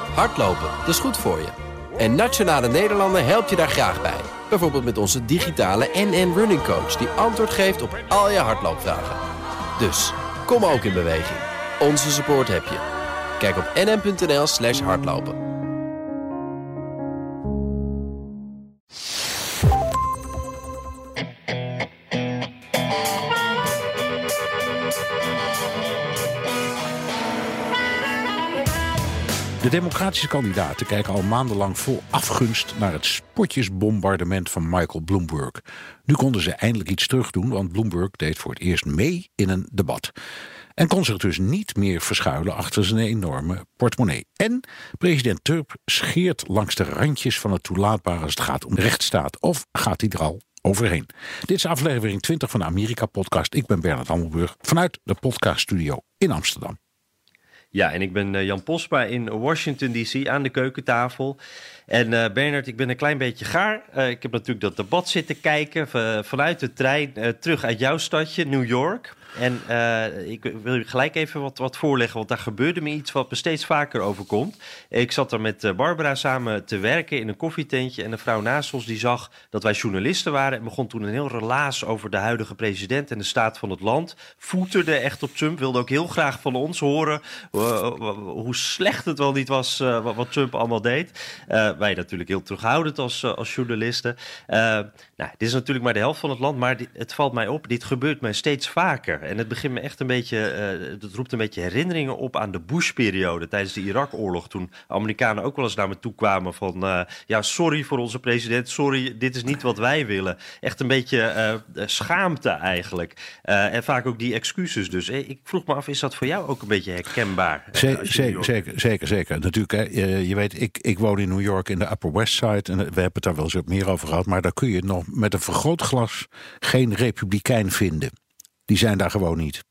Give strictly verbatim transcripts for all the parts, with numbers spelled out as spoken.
Hardlopen, dat is goed voor je. En Nationale Nederlanden helpt je daar graag bij. Bijvoorbeeld met onze digitale N N Running Coach... die antwoord geeft op al je hardloopvragen. Dus, kom ook in beweging. Onze support heb je. Kijk op nn.nl slash hardlopen. De democratische kandidaten kijken al maandenlang vol afgunst naar het spotjesbombardement van Michael Bloomberg. Nu konden ze eindelijk iets terugdoen, want Bloomberg deed voor het eerst mee in een debat. En kon zich dus niet meer verschuilen achter zijn enorme portemonnee. En president Trump scheert langs de randjes van het toelaatbare als het gaat om de rechtsstaat. Of gaat hij er al overheen? Dit is aflevering twintig van de Amerika-podcast. Ik ben Bernard Hammelburg vanuit de podcaststudio in Amsterdam. Ja, en ik ben Jan Posma in Washington D C aan de keukentafel. En uh, Bernard, ik ben een klein beetje gaar. Uh, ik heb natuurlijk dat debat zitten kijken v- vanuit de trein uh, terug uit jouw stadje, New York. En uh, ik wil je gelijk even wat, wat voorleggen, want daar gebeurde me iets wat me steeds vaker overkomt. Ik zat er met Barbara samen te werken in een koffietentje en een vrouw naast ons die zag dat wij journalisten waren en begon toen een heel relaas over de huidige president en de staat van het land. Voeterde echt op Trump, wilde ook heel graag van ons horen uh, hoe slecht het wel niet was uh, wat, wat Trump allemaal deed. Uh, wij natuurlijk heel terughoudend als, uh, als journalisten. Uh, nou, dit is natuurlijk maar de helft van het land, maar dit, het valt mij op, dit gebeurt mij steeds vaker. En het begint me echt een beetje, uh, het roept een beetje herinneringen op aan de Bush-periode tijdens de Irak-oorlog. Toen Amerikanen ook wel eens naar me toe kwamen van, uh, ja, sorry voor onze president, sorry, dit is niet wat wij willen. Echt een beetje uh, schaamte eigenlijk. Uh, en vaak ook die excuses dus. Ik vroeg me af, is dat voor jou ook een beetje herkenbaar? Zeker, zeker, zeker, zeker, zeker. Natuurlijk, hè, je weet, ik, ik woon in New York in de Upper West Side en we hebben het daar wel eens wat meer over gehad, maar daar kun je nog met een vergrootglas geen republikein vinden. Die zijn daar gewoon niet.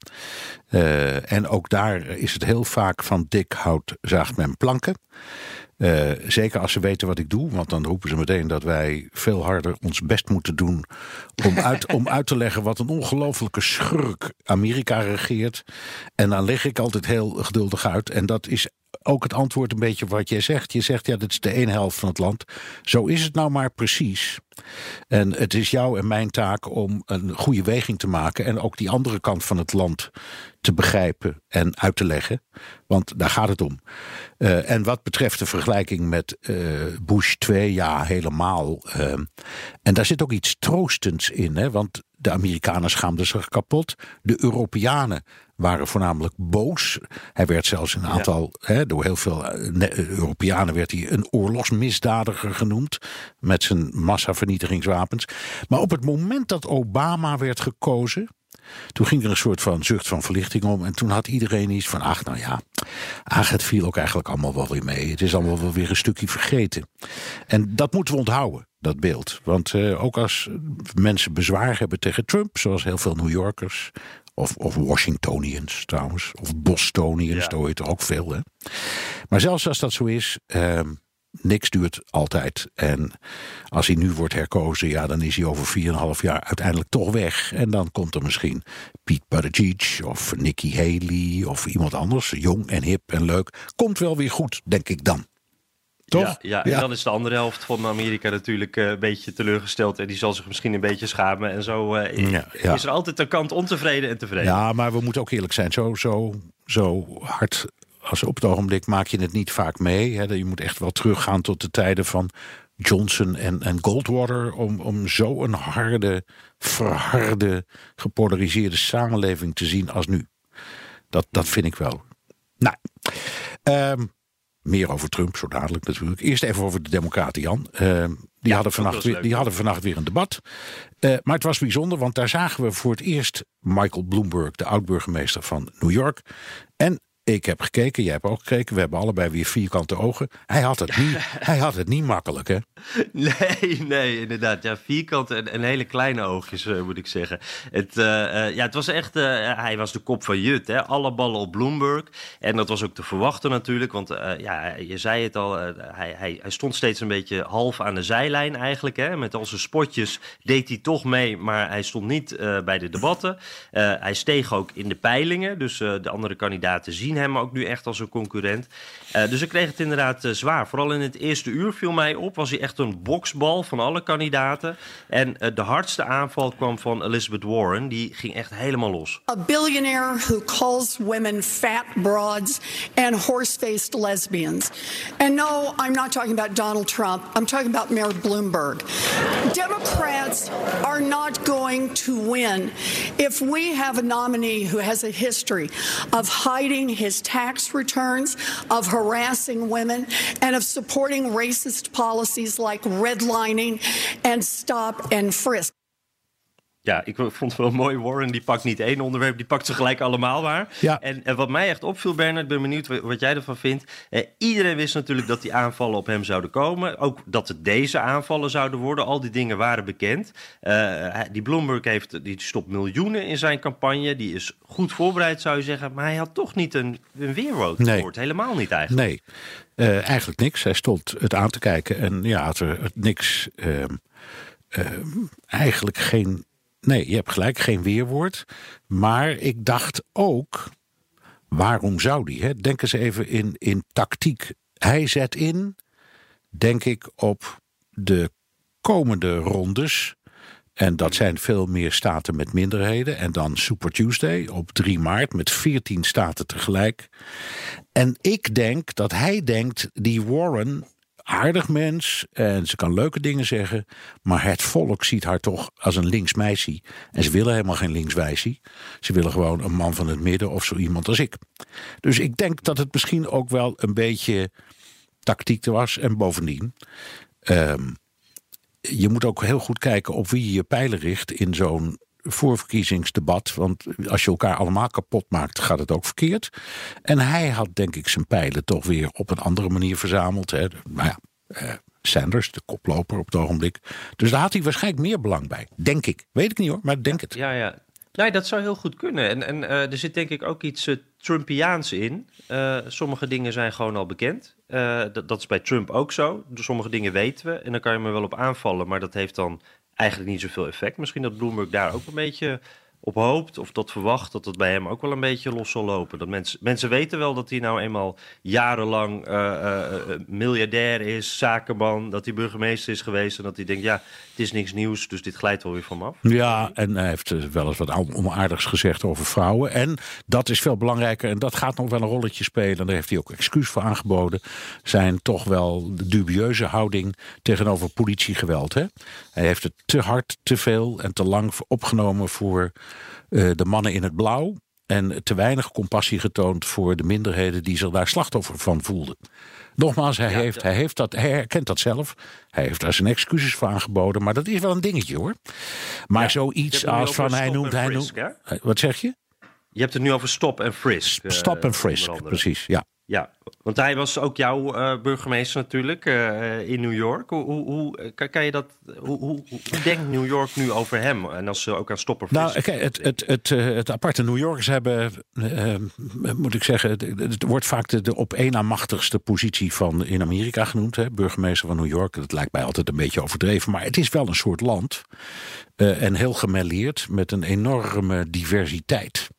Uh, en ook daar is het heel vaak van dik hout zaagt men planken. Uh, zeker als ze weten wat ik doe. Want dan roepen ze meteen dat wij veel harder ons best moeten doen om uit, om uit te leggen wat een ongelofelijke schurk Amerika regeert. En dan leg ik altijd heel geduldig uit. En dat is ook het antwoord een beetje wat jij zegt. Je zegt, ja, dit is de ene helft van het land. Zo is het nou maar precies. En het is jouw en mijn taak om een goede weging te maken en ook die andere kant van het land te begrijpen en uit te leggen. Want daar gaat het om. Uh, en wat betreft de vergelijking met uh, Bush twee, ja, helemaal. Uh, en daar zit ook iets troostends in, hè, want de Amerikanen schaamden zich kapot. De Europeanen waren voornamelijk boos. Hij werd zelfs een aantal, ja. hè, door heel veel Europeanen werd hij een oorlogsmisdadiger genoemd. Met zijn massavernietigingswapens. Maar op het moment dat Obama werd gekozen, toen ging er een soort van zucht van verlichting om. En toen had iedereen iets van, ach nou ja, ach het viel ook eigenlijk allemaal wel weer mee. Het is allemaal wel weer een stukje vergeten. En dat moeten we onthouden, dat beeld. Want uh, ook als mensen bezwaar hebben tegen Trump, zoals heel veel New Yorkers, Of, of Washingtonians trouwens, of Bostonians, ja. Daar hoor je toch ook veel, hè? Maar zelfs als dat zo is, uh, niks duurt altijd. En als hij nu wordt herkozen, ja, dan is hij over vier en een half jaar uiteindelijk toch weg. En dan komt er misschien Pete Buttigieg of Nikki Haley of iemand anders, jong en hip en leuk. Komt wel weer goed, denk ik dan. Toch? Ja, ja, en ja. Dan is de andere helft van Amerika natuurlijk uh, een beetje teleurgesteld. En die zal zich misschien een beetje schamen. En zo uh, ja, ja. is er altijd een kant ontevreden en tevreden. Ja, maar we moeten ook eerlijk zijn. Zo, zo, zo hard als op het ogenblik maak je het niet vaak mee. Hè. Je moet echt wel teruggaan tot de tijden van Johnson en, en Goldwater. Om, om zo een harde, verharde, gepolariseerde samenleving te zien als nu. Dat, dat vind ik wel. Nou, um, meer over Trump, zo dadelijk natuurlijk. Eerst even over de Democraten, Jan. Uh, die, ja, hadden vannacht weer, die hadden vannacht weer een debat. Uh, maar het was bijzonder, want daar zagen we voor het eerst Michael Bloomberg, de oud-burgemeester van New York. En ik heb gekeken, jij hebt ook gekeken. We hebben allebei weer vierkante ogen. Hij had het niet, hij had het niet makkelijk, hè? Nee, nee, inderdaad. Ja, vierkante en, en hele kleine oogjes, uh, moet ik zeggen. Het, uh, uh, ja, het was echt, uh, hij was de kop van Jut, hè? Alle ballen op Bloomberg. En dat was ook te verwachten natuurlijk, want uh, ja, je zei het al, uh, hij, hij, hij stond steeds een beetje half aan de zijlijn eigenlijk, hè? Met al zijn spotjes deed hij toch mee, maar hij stond niet uh, bij de debatten. Uh, hij steeg ook in de peilingen, dus uh, de andere kandidaten zien hem ook nu echt als een concurrent. Uh, dus ik kreeg het inderdaad uh, zwaar. Vooral in het eerste uur viel mij op, was hij echt een boksbal van alle kandidaten. En uh, de hardste aanval kwam van Elizabeth Warren. Die ging echt helemaal los. A billionaire who calls women fat broads and horse-faced lesbians. And no, I'm not talking about Donald Trump. I'm talking about Mayor Bloomberg. Democrats are not going to win if we have a nominee who has a history of hiding his tax returns, of harassing women, and of supporting racist policies like redlining and stop and frisk. Ja, ik vond het wel mooi. Warren die pakt niet één onderwerp, die pakt ze gelijk allemaal maar. Ja. En, en wat mij echt opviel, Bernard, ik ben benieuwd wat jij ervan vindt. Eh, iedereen wist natuurlijk dat die aanvallen op hem zouden komen. Ook dat het deze aanvallen zouden worden. Al die dingen waren bekend. Uh, die Bloomberg heeft, die stopt miljoenen in zijn campagne. Die is goed voorbereid, zou je zeggen. Maar hij had toch niet een, een weerwoord. Nee. Helemaal niet eigenlijk. Nee, uh, eigenlijk niks. Hij stond het aan te kijken en ja, had er niks... Uh, uh, eigenlijk geen... Nee, je hebt gelijk, geen weerwoord. Maar ik dacht ook, waarom zou die? Hè? Denk eens even in, in tactiek. Hij zet in, denk ik, op de komende rondes. En dat zijn veel meer staten met minderheden. En dan Super Tuesday op drie maart met veertien staten tegelijk. En ik denk dat hij denkt, die Warren... aardig mens en ze kan leuke dingen zeggen, maar het volk ziet haar toch als een linksmeisje. En ze willen helemaal geen linkswijsie. Ze willen gewoon een man van het midden of zo iemand als ik. Dus ik denk dat het misschien ook wel een beetje tactiek was. En bovendien, um, je moet ook heel goed kijken op wie je je pijlen richt in zo'n voorverkiezingsdebat. Want als je elkaar allemaal kapot maakt, gaat het ook verkeerd. En hij had, denk ik, zijn pijlen toch weer op een andere manier verzameld. Hè. Nou ja, uh, Sanders, de koploper op het ogenblik. Dus daar had hij waarschijnlijk meer belang bij. Denk ik. Weet ik niet hoor, maar denk het. Ja, ja. Nee, dat zou heel goed kunnen. En, en uh, er zit denk ik ook iets uh, Trumpiaans in. Uh, sommige dingen zijn gewoon al bekend. Uh, dat, dat is bij Trump ook zo. Sommige dingen weten we. En dan kan je me wel op aanvallen. Maar dat heeft dan eigenlijk niet zoveel effect. Misschien dat Bloomberg daar ook een beetje op hoopt of dat verwacht dat het bij hem ook wel een beetje los zal lopen. Dat mensen, mensen weten wel dat hij nou eenmaal jarenlang uh, uh, miljardair is, zakenman, dat hij burgemeester is geweest en dat hij denkt, ja, het is niks nieuws, dus dit glijdt wel weer van me af. Ja, en hij heeft wel eens wat onaardigs gezegd over vrouwen. En dat is veel belangrijker en dat gaat nog wel een rolletje spelen. En daar heeft hij ook excuus voor aangeboden. Zijn toch wel de dubieuze houding tegenover politiegeweld. Hè? Hij heeft het te hard, te veel en te lang opgenomen voor uh, de mannen in het blauw. En te weinig compassie getoond voor de minderheden die zich daar slachtoffer van voelden. Nogmaals, hij, ja, heeft, hij, heeft dat, hij herkent dat zelf. Hij heeft daar zijn excuses voor aangeboden. Maar dat is wel een dingetje hoor. Maar ja, zoiets als van hij noemt... Hij noemt frisk, wat zeg je? Je hebt het nu over stop en frisk. Stop en frisk, uh, precies, ja. Ja, want hij was ook jouw uh, burgemeester natuurlijk uh, in New York. Hoe, hoe, hoe, kan, kan je dat, hoe, hoe, hoe denkt New York nu over hem? En als ze ook aan stop en frisk... Nou, kijk, het, het, het, het, het aparte New Yorkers hebben, uh, moet ik zeggen, het wordt vaak de, de op één na machtigste positie van in Amerika genoemd. Hè, burgemeester van New York. Dat lijkt mij altijd een beetje overdreven. Maar het is wel een soort land. Uh, en heel gemêleerd met een enorme diversiteit.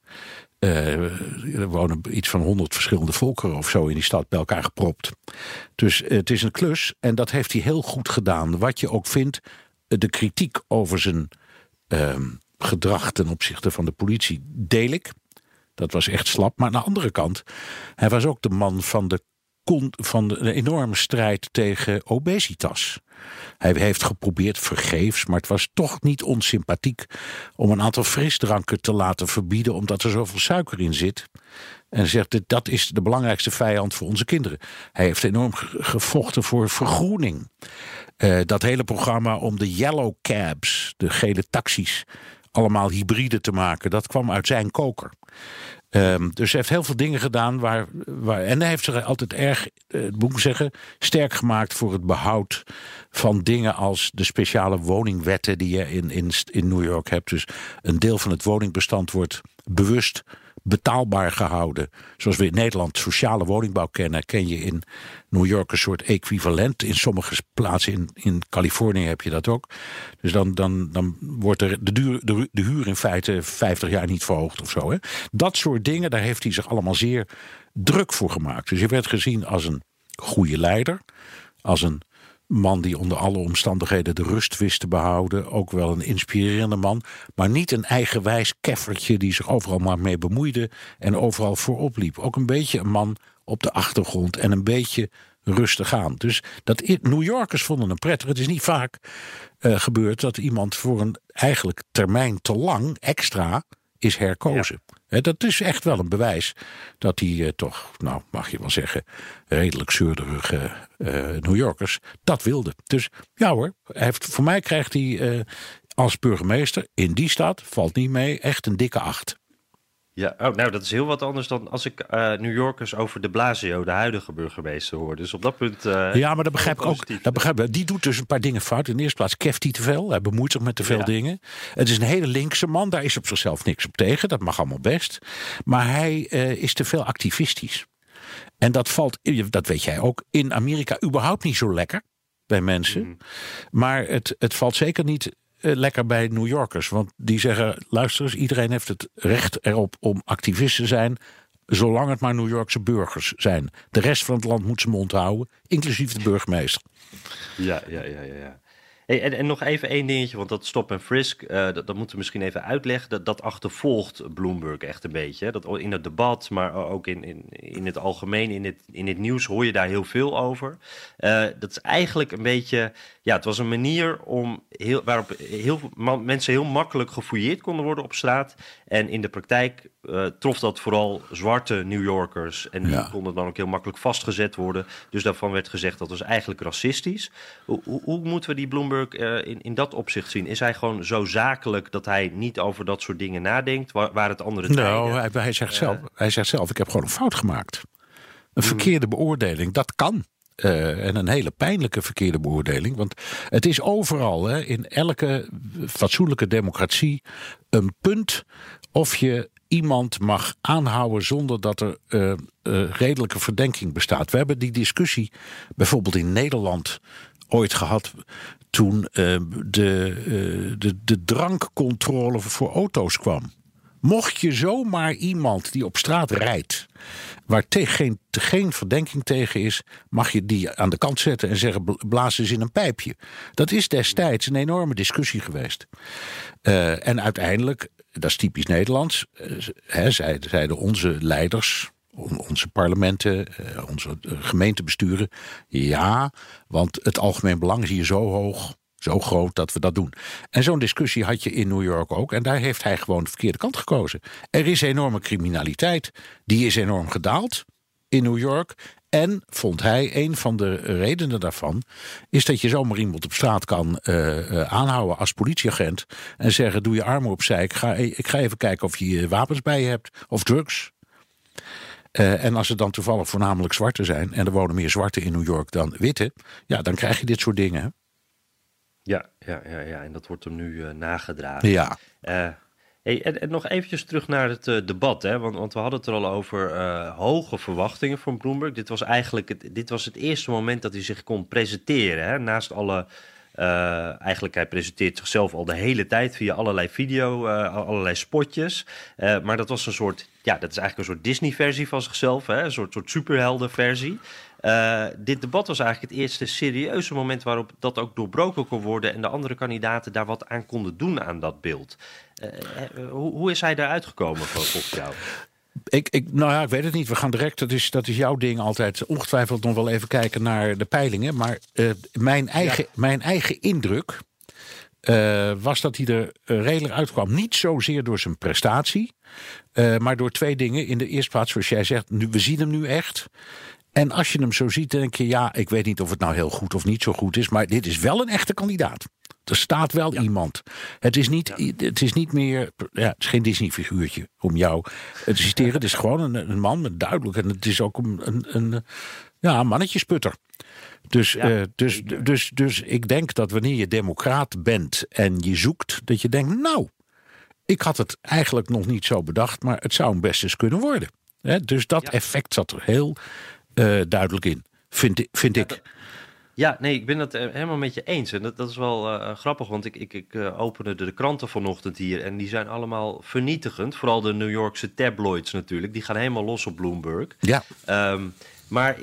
Uh, er wonen iets van honderd verschillende volkeren of zo in die stad bij elkaar gepropt. Dus uh, het is een klus en dat heeft hij heel goed gedaan. Wat je ook vindt, de kritiek over zijn uh, gedrag ten opzichte van de politie deel ik. Dat was echt slap. Maar aan de andere kant, hij was ook de man van de, van de enorme strijd tegen obesitas. Hij heeft geprobeerd vergeefs, maar het was toch niet onsympathiek om een aantal frisdranken te laten verbieden omdat er zoveel suiker in zit. En zegt, dat is de belangrijkste vijand voor onze kinderen. Hij heeft enorm gevochten voor vergroening. Uh, dat hele programma om de yellow cabs, de gele taxis, allemaal hybride te maken, dat kwam uit zijn koker. Um, dus hij heeft heel veel dingen gedaan. Waar, waar, en hij heeft zich altijd erg, uh, moet ik zeggen, sterk gemaakt voor het behoud van dingen als de speciale woningwetten die je in, in, in New York hebt. Dus een deel van het woningbestand wordt bewust betaalbaar gehouden. Zoals we in Nederland sociale woningbouw kennen, ken je in New York een soort equivalent. In sommige plaatsen in, in Californië heb je dat ook. Dus dan, dan, dan wordt er de, duur, de, de huur in feite vijftig jaar niet verhoogd of zo. Hè? Dat soort dingen, daar heeft hij zich allemaal zeer druk voor gemaakt. Dus je werd gezien als een goede leider, als een man die onder alle omstandigheden de rust wist te behouden. Ook wel een inspirerende man. Maar niet een eigenwijs keffertje die zich overal maar mee bemoeide en overal voorop liep. Ook een beetje een man op de achtergrond en een beetje rustig aan. Dus dat New Yorkers vonden hem prettig. Het is niet vaak uh, gebeurd dat iemand voor een eigenlijk termijn te lang extra is herkozen. Ja. He, dat is echt wel een bewijs dat die uh, toch, nou mag je wel zeggen, redelijk zeurderige uh, New Yorkers dat wilden. Dus ja hoor, hij heeft, voor mij krijgt hij uh, als burgemeester in die stad, valt niet mee, echt een dikke acht. Ja, oh, nou dat is heel wat anders dan als ik uh, New Yorkers over de Blasio, de huidige burgemeester, hoor. Dus op dat punt... Uh, ja, maar dat begrijp ik ook. Dat begrijp ik. Die doet dus een paar dingen fout. In de eerste plaats keft hij te veel. Hij bemoeit zich met te veel ja. dingen. Het is een hele linkse man. Daar is op zichzelf niks op tegen. Dat mag allemaal best. Maar hij uh, is te veel activistisch. En dat valt, dat weet jij ook, in Amerika überhaupt niet zo lekker bij mensen. Mm. Maar het, het valt zeker niet... Uh, lekker bij New Yorkers. Want die zeggen, luister eens, iedereen heeft het recht erop om activist te zijn, zolang het maar New Yorkse burgers zijn. De rest van het land moet zijn mond houden, inclusief de burgemeester. Ja, ja, ja, ja. ja. Hey, en, en nog even één dingetje, want dat stop en frisk, uh, dat, dat moeten we misschien even uitleggen. Dat, dat achtervolgt Bloomberg echt een beetje. Hè? Dat in het debat, maar ook in, in, in het algemeen, in het, in het nieuws hoor je daar heel veel over. Uh, dat is eigenlijk een beetje, ja, het was een manier om heel, waarop heel veel mensen heel makkelijk gefouilleerd konden worden op straat. En in de praktijk uh, trof dat vooral zwarte New Yorkers. En die ja. konden dan ook heel makkelijk vastgezet worden. Dus daarvan werd gezegd dat was eigenlijk racistisch. Hoe, hoe, hoe moeten we die Bloomberg Uh, in, in dat opzicht zien? Is hij gewoon zo zakelijk dat hij niet over dat soort dingen nadenkt, waar, waar het andere tijden... Nou, hij, hij, zegt zelf, uh, hij zegt zelf, ik heb gewoon een fout gemaakt. Een mm. verkeerde beoordeling, dat kan. Uh, en een hele pijnlijke verkeerde beoordeling. Want het is overal, hè, in elke fatsoenlijke democratie, een punt of je iemand mag aanhouden zonder dat er uh, uh, redelijke verdenking bestaat. We hebben die discussie bijvoorbeeld in Nederland ooit gehad toen uh, de, uh, de, de drankcontrole voor auto's kwam. Mocht je zomaar iemand die op straat rijdt, waar te, geen, te, geen verdenking tegen is, mag je die aan de kant zetten en zeggen, blaas eens in een pijpje. Dat is destijds een enorme discussie geweest. Uh, en uiteindelijk, dat is typisch Nederlands, uh, hè, zeiden onze leiders, onze parlementen, onze gemeentebesturen, ja, want het algemeen belang is hier zo hoog, zo groot dat we dat doen. En zo'n discussie had je in New York ook. En daar heeft hij gewoon de verkeerde kant gekozen. Er is enorme criminaliteit. Die is enorm gedaald in New York. En, vond hij, een van de redenen daarvan is dat je zomaar iemand op straat kan uh, uh, aanhouden als politieagent en zeggen, doe je armen opzij, ik ga, ik ga even kijken of je wapens bij je hebt of drugs. Uh, en als het dan toevallig voornamelijk zwarte zijn, en er wonen meer zwarte in New York dan witte, ja, dan krijg je dit soort dingen. Hè? Ja, ja, ja, ja, en dat wordt hem nu uh, nagedragen. Ja. Uh, hey, en, en nog eventjes terug naar het uh, debat, hè? Want, want we hadden het er al over uh, hoge verwachtingen van Bloomberg. Dit was eigenlijk het, dit was het eerste moment dat hij zich kon presenteren, hè? Naast alle... Uh, eigenlijk, hij presenteert zichzelf al de hele tijd via allerlei video, uh, allerlei spotjes. Uh, maar dat was een soort, ja, dat is eigenlijk een soort Disney-versie van zichzelf, hè? Een soort, soort superhelden-versie. Uh, dit debat was eigenlijk het eerste serieuze moment waarop dat ook doorbroken kon worden en de andere kandidaten daar wat aan konden doen aan dat beeld. Uh, uh, hoe, hoe is hij daaruit gekomen volgens jou? Ik, ik, nou ja, ik weet het niet. We gaan direct, dat is, dat is jouw ding altijd, ongetwijfeld nog wel even kijken naar de peilingen. Maar uh, mijn, eigen, ja. mijn eigen indruk uh, was dat hij er uh, redelijk uitkwam. Niet zozeer door zijn prestatie, uh, maar door twee dingen. In de eerste plaats, zoals jij zegt, nu, we zien hem nu echt. En als je hem zo ziet, denk je, ja, ik weet niet of het nou heel goed of niet zo goed is, maar dit is wel een echte kandidaat. Er staat wel ja. iemand. Het is niet, ja. het is niet meer, ja, het is geen Disney-figuurtje om jou te citeren. Het is gewoon een, een man met duidelijk, en het is ook een, een, een ja, mannetjesputter. Dus, ja, uh, dus, dus, dus, dus ik denk dat wanneer je democraat bent en je zoekt, dat je denkt, nou, ik had het eigenlijk nog niet zo bedacht, maar het zou hem best eens kunnen worden. He, dus dat ja. effect zat er heel uh, duidelijk in, vind, vind ja, ik. Dat... Ja, nee, ik ben het uh, helemaal met je eens. En dat, dat is wel uh, grappig, want ik, ik, ik uh, opende de, de kranten vanochtend hier en die zijn allemaal vernietigend. Vooral de New Yorkse tabloids natuurlijk, die gaan helemaal los op Bloomberg. Ja. Um, maar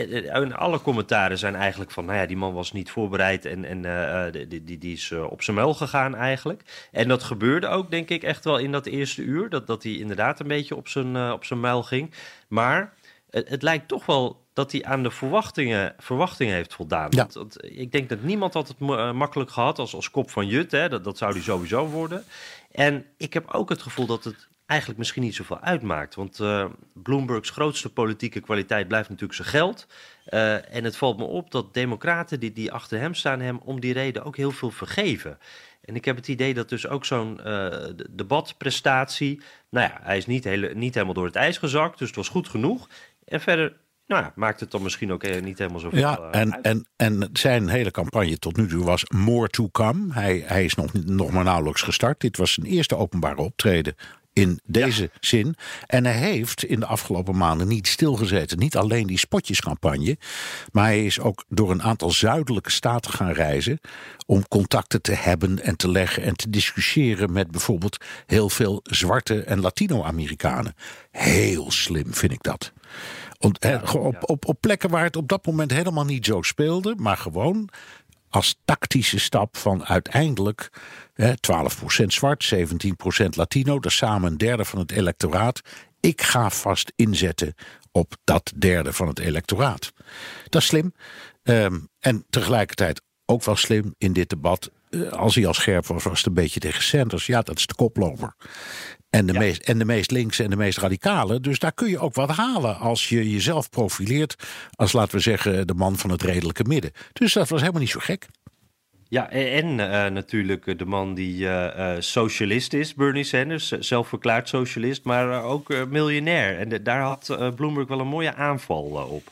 in alle commentaren zijn eigenlijk van, nou ja, die man was niet voorbereid en, en uh, die, die, die is uh, op zijn muil gegaan eigenlijk. En dat gebeurde ook, denk ik, echt wel in dat eerste uur, dat, dat hij inderdaad een beetje op zijn, uh, op zijn muil ging. Maar het, het lijkt toch wel dat hij aan de verwachtingen, verwachtingen heeft voldaan. Ja. Want, want ik denk dat niemand had het uh, makkelijk gehad als, als kop van Jut. Hè. Dat, dat zou hij sowieso worden. En ik heb ook het gevoel dat het eigenlijk misschien niet zoveel uitmaakt. Want uh, Bloombergs grootste politieke kwaliteit blijft natuurlijk zijn geld. Uh, en het valt me op dat democraten die, die achter hem staan hem om die reden ook heel veel vergeven. En ik heb het idee dat dus ook zo'n uh, debatprestatie, nou ja, hij is niet, hele, niet helemaal door het ijs gezakt, dus het was goed genoeg. En verder, nou ja, maakt het dan misschien ook niet helemaal zoveel ja, uh, en, uit. En, en zijn hele campagne tot nu toe was more to come. Hij, hij is nog, nog maar nauwelijks gestart. Dit was zijn eerste openbare optreden in deze ja. zin. En hij heeft in de afgelopen maanden niet stilgezeten. Niet alleen die spotjescampagne, maar hij is ook door een aantal zuidelijke staten gaan reizen om contacten te hebben en te leggen en te discussiëren met bijvoorbeeld heel veel zwarte en Latino-Amerikanen. Heel slim vind ik dat. Op, ja, op, op, op plekken waar het op dat moment helemaal niet zo speelde, maar gewoon als tactische stap van uiteindelijk hè, twaalf procent zwart, zeventien procent Latino, dat is samen een derde van het electoraat. Ik ga vast inzetten op dat derde van het electoraat. Dat is slim. Um, en tegelijkertijd ook wel slim in dit debat. Uh, als hij al scherp was, was het een beetje tegen Sanders. Ja, dat is de koploper. En de, ja. meest, en de meest linkse en de meest radicale. Dus daar kun je ook wat halen als je jezelf profileert als, laten we zeggen, de man van het redelijke midden. Dus dat was helemaal niet zo gek. Ja, en uh, natuurlijk de man die uh, uh, socialist is, Bernie Sanders, zelfverklaard socialist, maar uh, ook uh, miljonair. En de, daar had uh, Bloomberg wel een mooie aanval uh, op.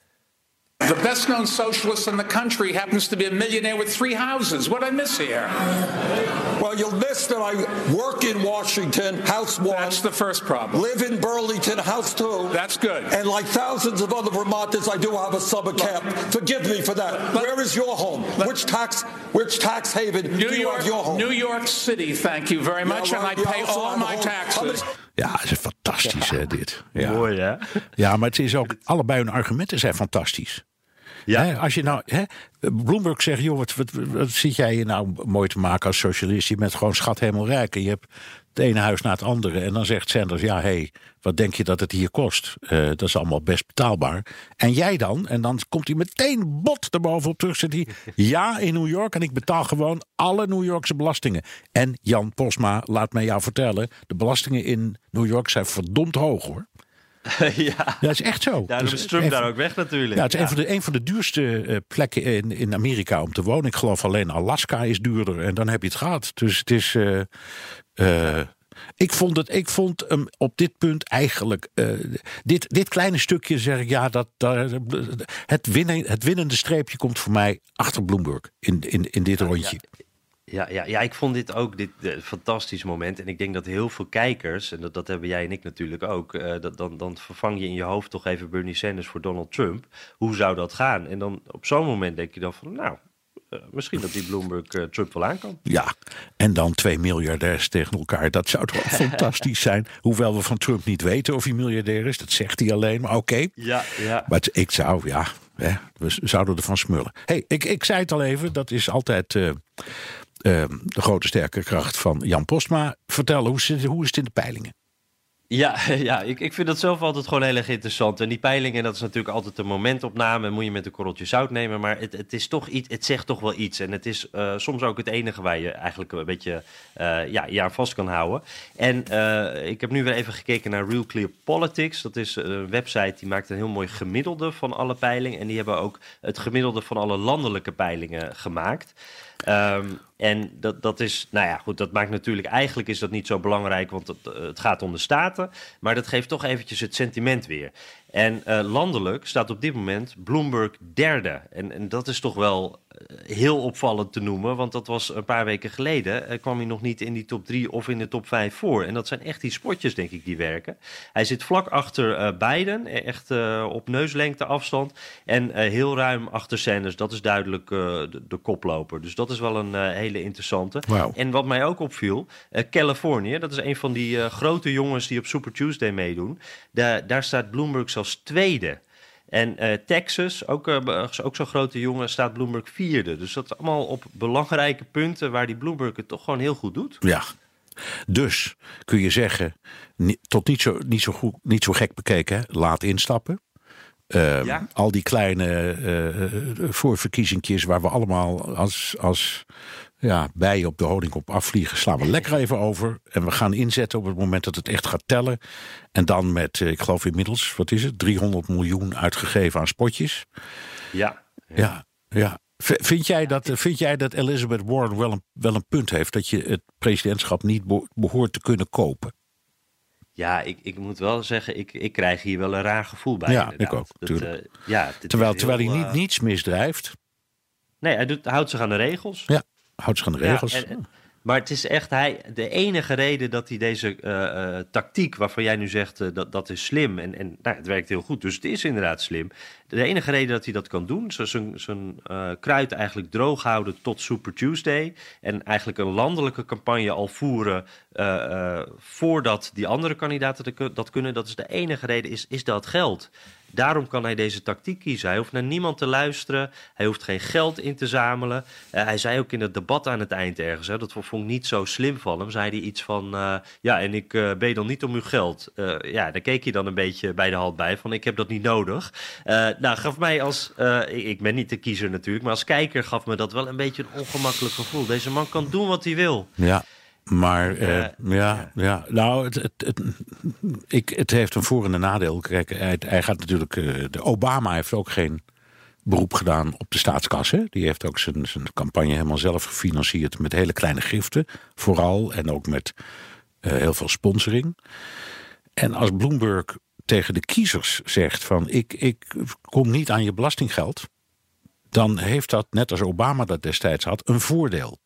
The best known socialist in the country happens to be a millionaire with three houses. What did I miss here? Well, you'll miss that I work in Washington, house one. That's the first problem. Live in Burlington, house two. That's good. And like thousands of other Vermonters, I do have a summer camp. Forgive me for that. But, Where is your home? But, which tax which tax haven New do you York, have your home? New York City, thank you very much. Yeah, right, and I pay all my taxes. Ja, het is fantastisch, ja. hè, dit. Ja. Mooi, hè? Ja, maar het is ook, allebei hun argumenten zijn fantastisch. Ja. He, als je nou, he, Bloomberg zegt, joh, wat, wat, wat zit jij hier nou mooi te maken als socialist? Je bent gewoon schat helemaal rijk en je hebt het ene huis na het andere. En dan zegt Sanders, ja, hé, hey, wat denk je dat het hier kost? Uh, dat is allemaal best betaalbaar. En jij dan? En dan komt hij meteen bot erbovenop terug. Zegt hij, ja, in New York en ik betaal gewoon alle New Yorkse belastingen. En Jan Posma, laat mij jou vertellen, de belastingen in New York zijn verdomd hoog, hoor. ja. Dat is echt zo. Daarom is Trump daar ook weg natuurlijk. Ja, het is ja. een, van de, een van de duurste uh, plekken in, in Amerika om te wonen. Ik geloof alleen Alaska is duurder en dan heb je het gehad. Dus het is... Uh, uh, ik vond het, ik vond hem op dit punt eigenlijk... Uh, dit, dit kleine stukje zeg ik, ja, dat, dat, het, winnen, het winnende streepje komt voor mij achter Bloomberg in, in, in dit rondje. Ja. Ja, ja, ja, ik vond dit ook dit uh, fantastisch moment. En ik denk dat heel veel kijkers, en dat, dat hebben jij en ik natuurlijk ook... Uh, dat, dan, dan vervang je in je hoofd toch even Bernie Sanders voor Donald Trump. Hoe zou dat gaan? En dan op zo'n moment denk je dan van... nou, uh, misschien dat die Bloomberg uh, Trump wel aan kan. Ja, en dan twee miljardairs tegen elkaar. Dat zou toch fantastisch zijn. Hoewel we van Trump niet weten of hij miljardair is. Dat zegt hij alleen, maar oké. Okay. Ja, ja. Maar ik zou, ja, hè, we zouden ervan smullen. Hey, ik, ik zei het al even, dat is altijd... Uh, Uh, de grote sterke kracht van Jan Postma. Vertel, hoe is het, hoe is het in de peilingen? Ja, ja ik, ik vind dat zelf altijd gewoon heel erg interessant. En die peilingen, dat is natuurlijk altijd een momentopname. Moet je met een korreltje zout nemen. Maar het, het, is toch iets, het zegt toch wel iets. En het is uh, soms ook het enige waar je eigenlijk een beetje uh, ja, je aan vast kan houden. En uh, ik heb nu weer even gekeken naar Real Clear Politics. Dat is een website die maakt een heel mooi gemiddelde van alle peilingen. En die hebben ook het gemiddelde van alle landelijke peilingen gemaakt. Um, en dat, dat is, nou ja, goed, dat maakt natuurlijk, eigenlijk is dat niet zo belangrijk, want het, het gaat om de staten, maar dat geeft toch eventjes het sentiment weer. En uh, landelijk staat op dit moment Bloomberg derde. En, en dat is toch wel heel opvallend te noemen. Want dat was een paar weken geleden. Uh, kwam hij nog niet in die top drie of in de top vijf voor. En dat zijn echt die spotjes, denk ik, die werken. Hij zit vlak achter uh, Biden. Echt uh, op neuslengte afstand. En uh, heel ruim achter Sanders. Dat is duidelijk uh, de, de koploper. Dus dat is wel een uh, hele interessante. Wow. En wat mij ook opviel. Uh, Californië. Dat is een van die uh, grote jongens die op Super Tuesday meedoen. Da- daar staat Bloomberg zelfs tweede. En uh, Texas, ook, uh, ook zo'n grote jongen, staat Bloomberg vierde. Dus dat is allemaal op belangrijke punten waar die Bloomberg het toch gewoon heel goed doet. Ja, dus kun je zeggen, niet, tot niet zo, niet, zo goed, niet zo gek bekeken, hè? Laat instappen. Uh, ja. Al die kleine uh, voorverkiezingjes waar we allemaal als, als ja, bijen op de honingkop afvliegen, slaan we lekker even over. En we gaan inzetten op het moment dat het echt gaat tellen. En dan met, ik geloof inmiddels, wat is het, driehonderd miljoen uitgegeven aan spotjes. Ja. Ja, ja. ja. Vind jij dat, vind jij dat Elizabeth Warren wel een, wel een punt heeft dat je het presidentschap niet behoort te kunnen kopen? Ja, ik, ik moet wel zeggen, ik, ik krijg hier wel een raar gevoel bij. Ja, inderdaad. ik ook. Dat, uh, ja, terwijl heel, terwijl hij niet, uh, niets misdrijft. Nee, hij doet, houdt zich aan de regels. Ja, houdt zich aan de regels. Ja, en, maar het is echt hij, de enige reden dat hij deze uh, uh, tactiek, waarvan jij nu zegt uh, dat dat is slim. En, en nou, het werkt heel goed, dus het is inderdaad slim. De enige reden dat hij dat kan doen, zijn uh, kruid eigenlijk droog houden tot Super Tuesday. En eigenlijk een landelijke campagne al voeren uh, uh, voordat die andere kandidaten dat kunnen. Dat is de enige reden, is, is dat geld. Daarom kan hij deze tactiek kiezen. Hij hoeft naar niemand te luisteren. Hij hoeft geen geld in te zamelen. Uh, hij zei ook in het debat aan het eind ergens, hè, dat vond ik niet zo slim van hem, zei hij iets van, uh, ja, en ik uh, ben dan niet om uw geld. Uh, ja, daar keek hij dan een beetje bij de hand bij, van ik heb dat niet nodig. Uh, nou, gaf mij als, uh, ik, ik ben niet de kiezer natuurlijk, maar als kijker gaf me dat wel een beetje een ongemakkelijk gevoel. Deze man kan doen wat hij wil. Ja. Maar uh, uh, ja, ja, nou, het, het, het, ik, het heeft een voor- en een nadeel. Kijk, hij, hij gaat natuurlijk. Uh, de Obama heeft ook geen beroep gedaan op de staatskas. Hè? Die heeft ook zijn, zijn campagne helemaal zelf gefinancierd met hele kleine giften, vooral en ook met uh, heel veel sponsoring. En als Bloomberg tegen de kiezers zegt van ik, ik kom niet aan je belastinggeld, dan heeft dat, net als Obama dat destijds had, een voordeel.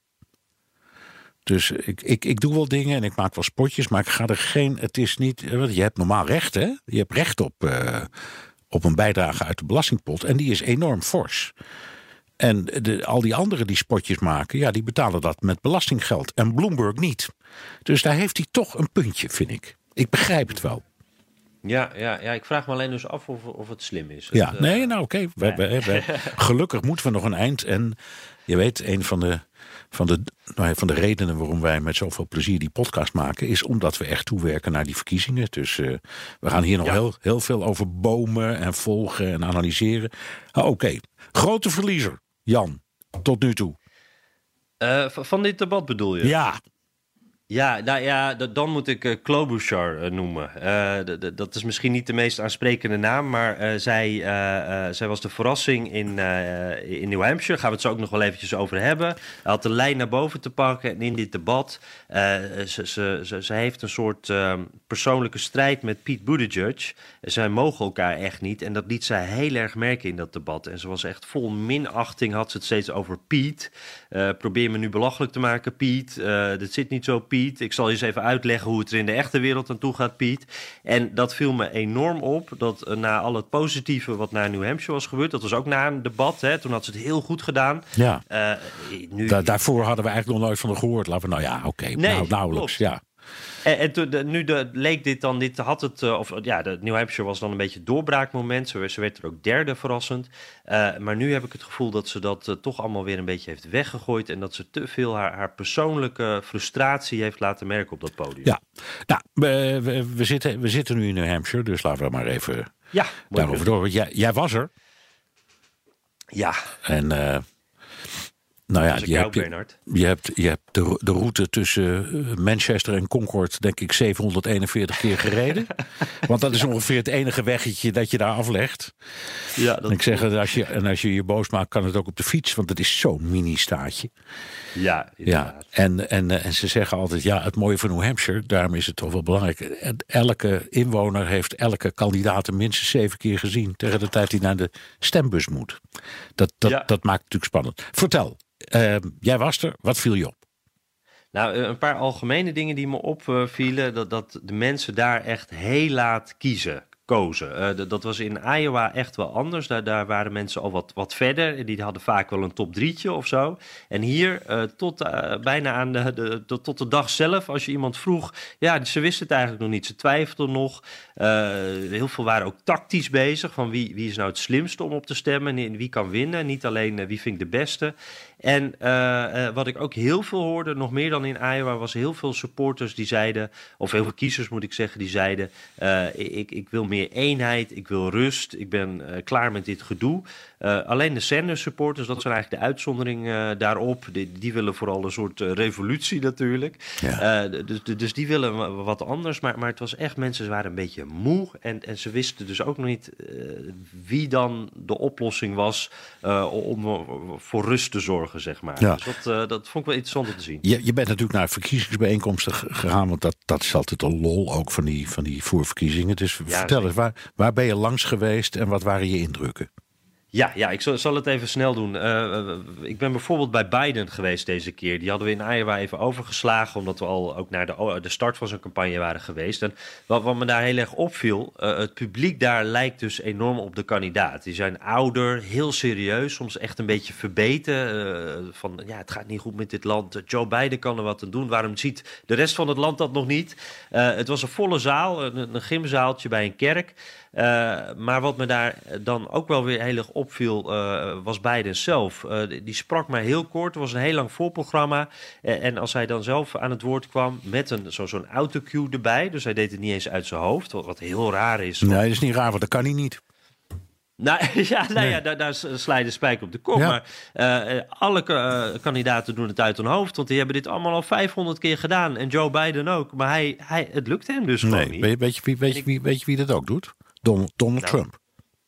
Dus ik, ik, ik doe wel dingen en ik maak wel spotjes, maar ik ga er geen. Het is niet. Je hebt normaal recht, hè? Je hebt recht op, uh, op een bijdrage uit de belastingpot. En die is enorm fors. En de, al die anderen die spotjes maken, ja, die betalen dat met belastinggeld. En Bloomberg niet. Dus daar heeft hij toch een puntje, vind ik. Ik begrijp het wel. Ja, ja, ja, ik vraag me alleen dus af of, of het slim is. Ja, het, nee, nou oké. Okay. Gelukkig moeten we nog een eind. En je weet, een van de, van, de, nou ja, van de redenen waarom wij met zoveel plezier die podcast maken, is omdat we echt toewerken naar die verkiezingen. Dus uh, we gaan hier nog ja. heel, heel veel over bomen en volgen en analyseren. Ah, oké, okay. Grote verliezer, Jan, tot nu toe. Uh, van dit debat bedoel je? Ja. Ja, nou ja, d- dan moet ik uh, Klobuchar uh, noemen. Uh, d- d- dat is misschien niet de meest aansprekende naam, maar uh, zij, uh, uh, zij was de verrassing in, uh, in New Hampshire. Gaan we het zo ook nog wel eventjes over hebben. Hij had de lijn naar boven te pakken en in dit debat, uh, ze, ze, ze, ze heeft een soort uh, persoonlijke strijd met Pete Buttigieg. Zij mogen elkaar echt niet en dat liet zij heel erg merken in dat debat. En ze was echt vol minachting, had ze het steeds over Pete. Uh, probeer me nu belachelijk te maken, Pete. Uh, dit zit niet zo, Pete. Ik zal je eens even uitleggen hoe het er in de echte wereld aan toe gaat, Piet. En dat viel me enorm op, dat uh, na al het positieve wat naar New Hampshire was gebeurd, dat was ook na een debat, hè, toen had ze het heel goed gedaan. Ja. Uh, nu... da- daarvoor hadden we eigenlijk nog nooit van haar gehoord. Laten we nou ja, oké, okay, nee, nou, nauwelijks, klopt. ja. En, en to, de, nu de, leek dit dan, dit had het, uh, of ja, de New Hampshire was dan een beetje het doorbraakmoment. Ze, ze werd er ook derde, verrassend. Uh, maar nu heb ik het gevoel dat ze dat uh, toch allemaal weer een beetje heeft weggegooid. En dat ze te veel haar, haar persoonlijke frustratie heeft laten merken op dat podium. Ja, nou, we, we, we, zitten, we zitten nu in New Hampshire, dus laten we maar even ja, daarover door. Want jij, jij was er. Ja. En uh, Nou ja, Dus je, jou, hebt, je, je hebt, je hebt de, de route tussen Manchester en Concord, denk ik, zevenhonderdeenenveertig keer gereden. Want dat is ongeveer het enige weggetje dat je daar aflegt. Ja, dat en ik zeg, als je, en als je je boos maakt, kan het ook op de fiets, want het is zo'n mini-staatje. Ja, ja. En, en, en ze zeggen altijd, ja, het mooie van New Hampshire, daarom is het toch wel belangrijk. Elke inwoner heeft elke kandidaat minstens zeven keer gezien tegen de tijd hij naar de stembus moet. Dat, dat, ja. dat maakt het natuurlijk spannend. Vertel. Uh, jij was er, wat viel je op? Nou, een paar algemene dingen die me opvielen, dat, dat de mensen daar echt heel laat kiezen, kozen. Uh, dat was in Iowa echt wel anders. Daar, daar waren mensen al wat, wat verder. Die hadden vaak wel een top drietje of zo. En hier, uh, tot uh, bijna aan de, de, de, tot de dag zelf, als je iemand vroeg, ja, ze wisten het eigenlijk nog niet. Ze twijfelden nog. Uh, heel veel waren ook tactisch bezig, van wie, wie is nou het slimste om op te stemmen en wie kan winnen. Niet alleen uh, wie vind ik de beste. En uh, uh, wat ik ook heel veel hoorde, nog meer dan in Iowa, was heel veel supporters die zeiden, of heel veel kiezers moet ik zeggen, die zeiden, uh, ik, ik wil meer eenheid, ik wil rust, ik ben uh, klaar met dit gedoe. Uh, alleen de Sanders supporters, dat zijn eigenlijk de uitzondering uh, daarop, die, die willen vooral een soort uh, revolutie natuurlijk. Ja. Uh, dus, dus die willen wat anders, maar, maar het was echt, mensen waren een beetje moe en, en ze wisten dus ook nog niet uh, wie dan de oplossing was uh, om uh, voor rust te zorgen, zeg maar. Ja. Dus dat, uh, dat vond ik wel interessant om te zien. Je, je bent natuurlijk naar verkiezingsbijeenkomsten gegaan, want dat, dat is altijd een lol ook van die, van die voorverkiezingen. Dus ja, vertel eens, waar, waar ben je langs geweest en wat waren je indrukken? Ja, ja, ik zal, zal het even snel doen. Uh, ik ben bijvoorbeeld bij Biden geweest deze keer. Die hadden we in Iowa even overgeslagen, omdat we al ook naar de, de start van zijn campagne waren geweest. En wat, wat me daar heel erg opviel, uh, het publiek daar lijkt dus enorm op de kandidaat. Die zijn ouder, heel serieus, soms echt een beetje verbeten. Uh, van, ja, het gaat niet goed met dit land. Joe Biden kan er wat aan doen. Waarom ziet de rest van het land dat nog niet? Uh, het was een volle zaal, een, een gymzaaltje bij een kerk. Uh, maar wat me daar dan ook wel weer heel erg opviel, uh, was Biden zelf. Uh, die sprak maar heel kort, het was een heel lang voorprogramma. Uh, en als hij dan zelf aan het woord kwam met een, zo, zo'n autocue erbij, dus hij deed het niet eens uit zijn hoofd, wat, wat heel raar is. Nee, dat is niet raar, want dat kan hij niet. Nou ja, nou nee. ja daar, daar sla je de spijker op de kop. Ja. Maar uh, alle uh, kandidaten doen het uit hun hoofd. Want die hebben dit allemaal al vijfhonderd keer gedaan. En Joe Biden ook. Maar hij, hij, het lukt hem dus nee, gewoon niet. Weet je, weet, je, weet, je, wie, weet je wie dat ook doet? Donald, Donald nou. Trump.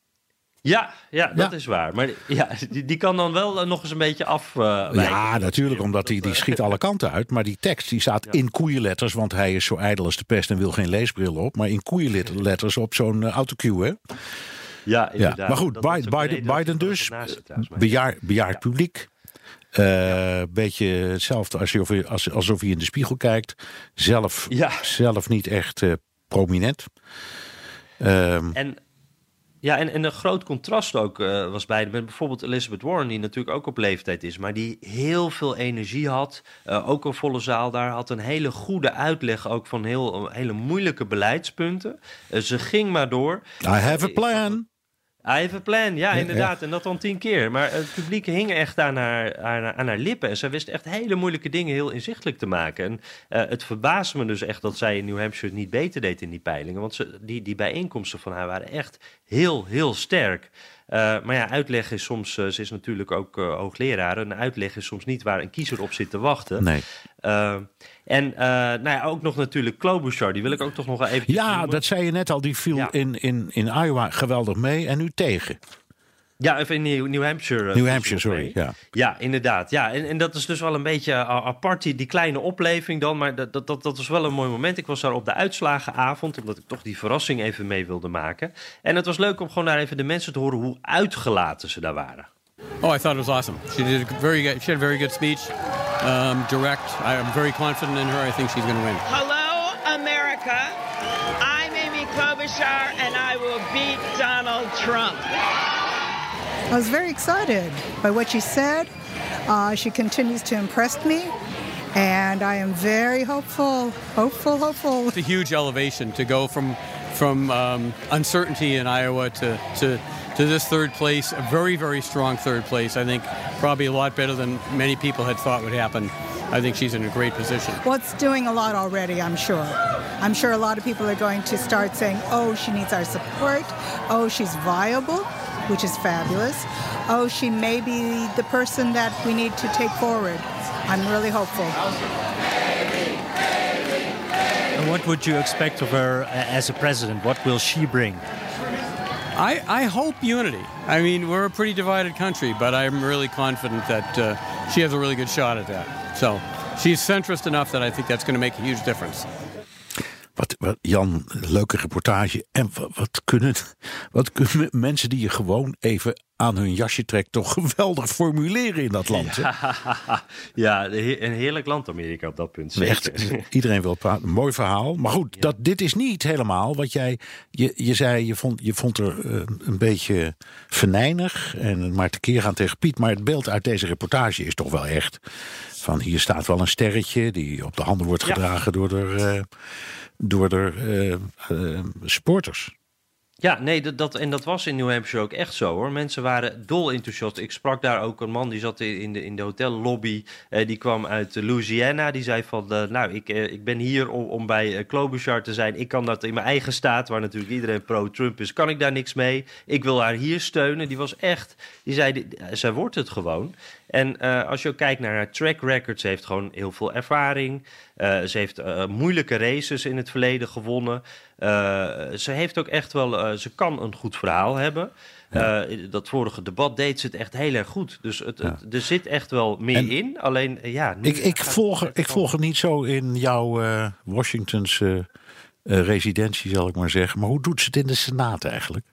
Ja, ja, dat ja. is waar. Maar ja, die, die kan dan wel nog eens een beetje af. Uh, ja, natuurlijk, omdat die, die schiet alle kanten uit. Maar die tekst die staat ja. in koeienletters, want hij is zo ijdel als de pest en wil geen leesbril op. Maar in koeienletters op zo'n uh, autocue, hè? Ja, inderdaad. Ja. Maar goed, Biden, Biden, Biden dus, bejaard, bejaard ja. publiek. Een uh, ja. beetje hetzelfde alsof je, alsof je in de spiegel kijkt. Zelf, ja. zelf niet echt uh, prominent. Um, en, ja, en, en een groot contrast ook uh, was bij met bijvoorbeeld Elizabeth Warren, die natuurlijk ook op leeftijd is, maar die heel veel energie had. Uh, ook een volle zaal daar, had een hele goede uitleg ook van heel, hele moeilijke beleidspunten. Uh, ze ging maar door. I have a plan. I have a plan, ja, inderdaad. Ja. En dat dan tien keer. Maar het publiek hing echt aan haar, aan, haar, aan haar lippen. En zij wist echt hele moeilijke dingen heel inzichtelijk te maken. En uh, het verbaasde me dus echt dat zij in New Hampshire het niet beter deed in die peilingen. Want ze, die, die bijeenkomsten van haar waren echt heel, heel sterk. Uh, maar ja, uitleg is soms, uh, ze is natuurlijk ook uh, hoogleraar. En uitleg is soms niet waar een kiezer op zit te wachten. Nee. Uh, en uh, nou ja, ook nog natuurlijk Klobuchar, die wil ik ook toch nog wel even. Ja, noemen. Dat zei je net al, die viel ja. in, in, in Iowa geweldig mee en nu tegen. Ja, even in New, New Hampshire. Uh, New Hampshire, sorry. Ja. ja, inderdaad. Ja, en, en dat is dus wel een beetje uh, apart, die, die kleine opleving dan. Maar dat, dat, dat, dat was wel een mooi moment. Ik was daar op de uitslagenavond, omdat ik toch die verrassing even mee wilde maken. En het was leuk om gewoon daar even de mensen te horen hoe uitgelaten ze daar waren. Oh, I thought it was awesome. She did a very good, she had a very good speech, um, direct. I'm very confident in her. I think she's going to win. Hello, America. I'm Amy Klobuchar, and I will beat Donald Trump. I was very excited by what she said. Uh, she continues to impress me, and I am very hopeful, hopeful, hopeful. It's a huge elevation to go from from um, uncertainty in Iowa to to. to this third place, a very, very strong third place. I think probably a lot better than many people had thought would happen. I think she's in a great position. Well, it's doing a lot already, I'm sure. I'm sure a lot of people are going to start saying, oh, she needs our support. Oh, she's viable, which is fabulous. oh, she may be the person that we need to take forward. I'm really hopeful. And what would you expect of her as a president? What will she bring? I, I hope unity. I mean, we're a pretty divided country, but I'm really confident that uh, she has a really good shot at that. So she's centrist enough that I think that's going to make a huge difference. Wat, wat, Jan, leuke reportage. En wat, wat, kunnen, wat kunnen mensen die je gewoon even aan hun jasje trekt toch geweldig formuleren in dat land? Ja, ja, een heerlijk land Amerika op dat punt. Echt, iedereen wil praten. Een mooi verhaal. Maar goed, ja. dat, dit is niet helemaal wat jij... Je, je zei, je vond, je vond er uh, een beetje venijnig en maar tekeer gaan tegen Piet. Maar het beeld uit deze reportage is toch wel echt van hier staat wel een sterretje die op de handen wordt gedragen ja. door de... Uh, door de uh, uh, supporters. Ja, nee, dat, dat, en dat was in New Hampshire ook echt zo, hoor. Mensen waren dol enthousiast. Ik sprak daar ook een man, die zat in de, in de hotellobby. Uh, die kwam uit Louisiana. Die zei van, uh, nou, ik, uh, ik ben hier om, om bij uh, Klobuchar te zijn. Ik kan dat in mijn eigen staat, waar natuurlijk iedereen pro-Trump is, kan ik daar niks mee. Ik wil haar hier steunen. Die was echt, die zei, die, zij wordt het gewoon. En uh, als je ook kijkt naar haar track record, ze heeft gewoon heel veel ervaring. Uh, ze heeft uh, moeilijke races in het verleden gewonnen. Uh, ze heeft ook echt wel, uh, ze kan een goed verhaal hebben. Ja. Uh, dat vorige debat deed ze het echt heel erg goed. Dus het, ja. het, er zit echt wel meer en in. Alleen, uh, ja... Nu ik, ik, volg, ik volg het niet zo in jouw uh, Washingtonse uh, uh, residentie, zal ik maar zeggen. Maar hoe doet ze het in de Senaat eigenlijk?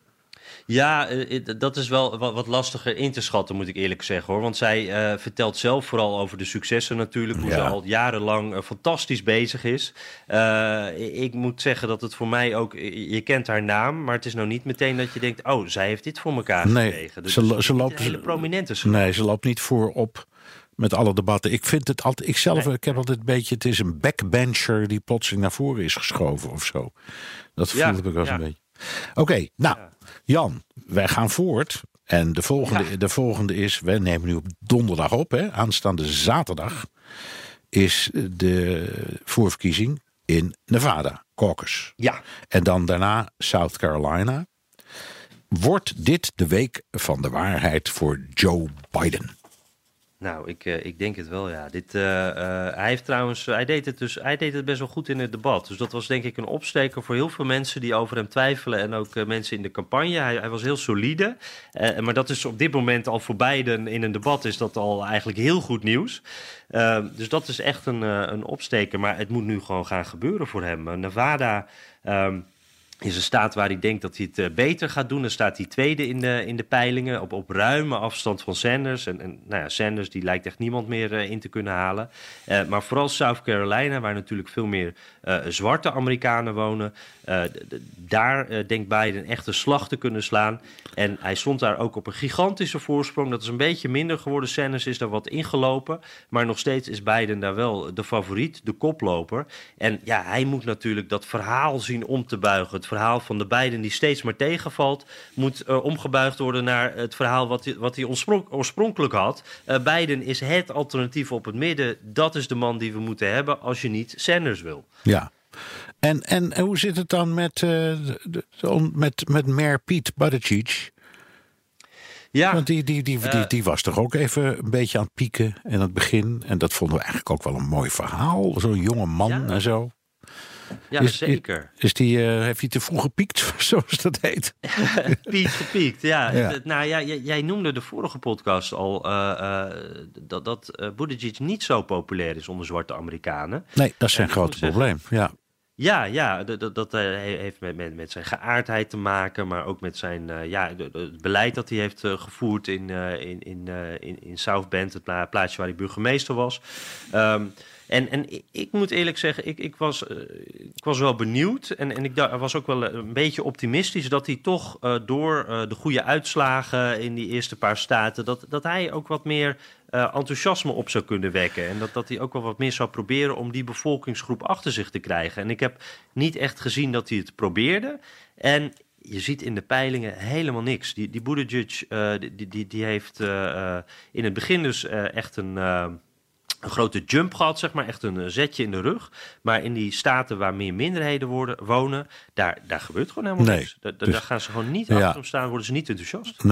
Ja, dat is wel wat lastiger in te schatten, moet ik eerlijk zeggen, hoor. Want zij uh, vertelt zelf vooral over de successen natuurlijk. Hoe ja. ze al jarenlang uh, fantastisch bezig is. Uh, ik moet zeggen dat het voor mij ook... Je kent haar naam, maar het is nou niet meteen dat je denkt... oh, zij heeft dit voor elkaar nee, gekregen. Dus ze, het is ze loopt, een hele prominente schap. Nee, ze loopt niet voorop met alle debatten. Ik vind het altijd... Ik zelf, nee. ik heb altijd een beetje... Het is een backbencher die plotseling naar voren is geschoven of zo. Dat voelde ja, ik wel eens ja. een beetje. Oké, okay, nou... Ja. Jan, wij gaan voort. En de volgende, ja. de volgende is... We nemen nu op donderdag op. Hè, aanstaande zaterdag is de voorverkiezing in Nevada. Caucus. Ja. En dan daarna South Carolina. Wordt dit de week van de waarheid voor Joe Biden? Nou, ik, uh, ik denk het wel, ja. Dit, uh, uh, hij heeft trouwens, hij deed het dus, hij deed het best wel goed in het debat. Dus dat was denk ik een opsteker voor heel veel mensen die over hem twijfelen en ook uh, mensen in de campagne. Hij, hij was heel solide, uh, maar dat is op dit moment al voor Biden in een debat is dat al eigenlijk heel goed nieuws. Uh, dus dat is echt een, uh, een opsteker, maar het moet nu gewoon gaan gebeuren voor hem. Uh, Nevada... Um, is een staat waar hij denkt dat hij het uh, beter gaat doen. Dan staat hij tweede in de, in de peilingen op, op ruime afstand van Sanders. En, en nou ja, Sanders die lijkt echt niemand meer uh, in te kunnen halen. Uh, maar vooral South Carolina, waar natuurlijk veel meer uh, zwarte Amerikanen wonen. Uh, d- d- daar uh, denkt Biden echt een slag te kunnen slaan. En hij stond daar ook op een gigantische voorsprong. Dat is een beetje minder geworden. Sanders is daar wat ingelopen. Maar nog steeds is Biden daar wel de favoriet, de koploper. En ja, hij moet natuurlijk dat verhaal zien om te buigen. Het verhaal van de Biden die steeds maar tegenvalt, moet uh, omgebuigd worden naar het verhaal wat hij, wat hij oorspronk, oorspronkelijk had. Uh, Biden is het alternatief op het midden. Dat is de man die we moeten hebben als je niet Sanders wil. Ja. En, en hoe zit het dan met, uh, de, de, met, met Mayor Pete Buttigieg? Ja. Want die, die, die, die, die, die was toch ook even een beetje aan het pieken in het begin. En dat vonden we eigenlijk ook wel een mooi verhaal. Zo'n jonge man ja. en zo. Ja, is, zeker. Is, is die, uh, heeft hij te vroeg gepiekt, zoals dat heet? Piet gepiekt, ja. ja. D- nou ja, j- jij noemde de vorige podcast al uh, uh, dat, dat uh, Buttigieg niet zo populair is onder zwarte Amerikanen. Nee, dat is zijn grote probleem, ja. Ja, ja, dat, dat uh, heeft met, met, met zijn geaardheid te maken, maar ook met zijn uh, ja, het beleid dat hij heeft uh, gevoerd in, uh, in, in, uh, in, in South Bend, het pla- plaatsje waar hij burgemeester was. Um, En, en ik, ik moet eerlijk zeggen, ik, ik, was, uh, ik was wel benieuwd en, en ik da- was ook wel een beetje optimistisch dat hij toch uh, door uh, de goede uitslagen in die eerste paar staten, dat, dat hij ook wat meer uh, enthousiasme op zou kunnen wekken. En dat, dat hij ook wel wat meer zou proberen om die bevolkingsgroep achter zich te krijgen. En ik heb niet echt gezien dat hij het probeerde. En je ziet in de peilingen helemaal niks. Die, die Buttigieg, uh, die, die, die heeft uh, uh, in het begin dus uh, echt een... Uh, een grote jump gehad, zeg maar, echt een zetje in de rug. Maar in die staten waar meer minderheden worden, wonen, daar, daar gebeurt gewoon helemaal nee, niks. Da, da, dus, daar gaan ze gewoon niet ja. achter hem staan, worden ze niet enthousiast. Nee,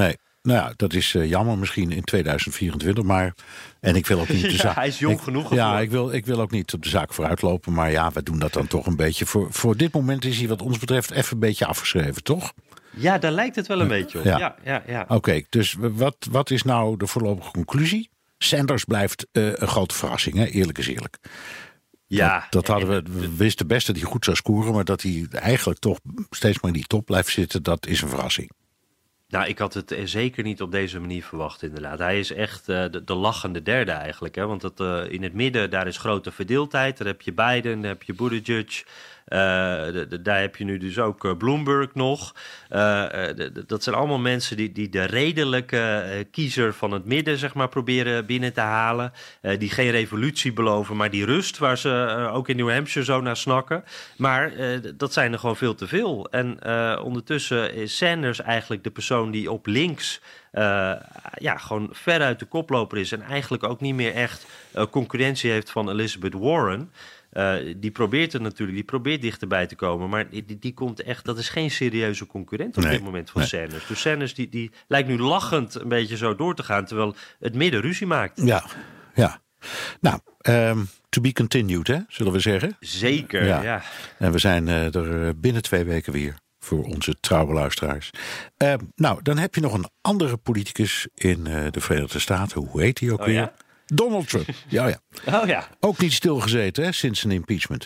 Nou ja, dat is uh, jammer misschien in tweeduizend vierentwintig, maar... En ik wil ook niet de zaak... Ja, hij is jong ik, genoeg. Ja, ik wil, ik wil ook niet op de zaak vooruitlopen, maar ja, we doen dat dan toch een beetje. Voor, voor dit moment is hij wat ons betreft even een beetje afgeschreven, toch? Ja, daar lijkt het wel een beetje op. Ja. Ja, ja, ja. Oké, okay, dus wat, wat is nou de voorlopige conclusie? Sanders blijft uh, een grote verrassing, hè? Eerlijk is eerlijk. Ja, dat, dat hadden we, we wisten best dat hij goed zou scoren, maar dat hij eigenlijk toch steeds maar in die top blijft zitten, dat is een verrassing. Nou, ik had het zeker niet op deze manier verwacht, inderdaad. Hij is echt uh, de, de lachende derde eigenlijk. Hè? Want het, uh, in het midden, daar is grote verdeeldheid. Daar heb je Biden, daar heb je Buttigieg. Uh, de, de, daar heb je nu dus ook uh, Bloomberg nog. Uh, de, de, dat zijn allemaal mensen die, die de redelijke uh, kiezer van het midden, zeg maar, proberen binnen te halen. Uh, die geen revolutie beloven, maar die rust waar ze uh, ook in New Hampshire zo naar snakken. Maar uh, dat zijn er gewoon veel te veel. En uh, ondertussen is Sanders eigenlijk de persoon die op links... Uh, ja, gewoon veruit de koploper is en eigenlijk ook niet meer echt uh, concurrentie heeft van Elizabeth Warren. Uh, die probeert het natuurlijk, die probeert dichterbij te komen, maar die, die komt echt, dat is geen serieuze concurrent op nee, dit moment van nee. Sanders. Dus Sanders die, die lijkt nu lachend een beetje zo door te gaan, terwijl het midden ruzie maakt. Ja, ja. Nou, um, to be continued, hè, zullen we zeggen? Zeker, ja. ja. En we zijn uh, er binnen twee weken weer. Voor onze trouwe luisteraars. Uh, nou, dan heb je nog een andere politicus in uh, de Verenigde Staten. Hoe heet hij ook oh, weer? Ja? Donald Trump. Ja, ja. Oh ja. Ook niet stilgezeten, hè, sinds een impeachment.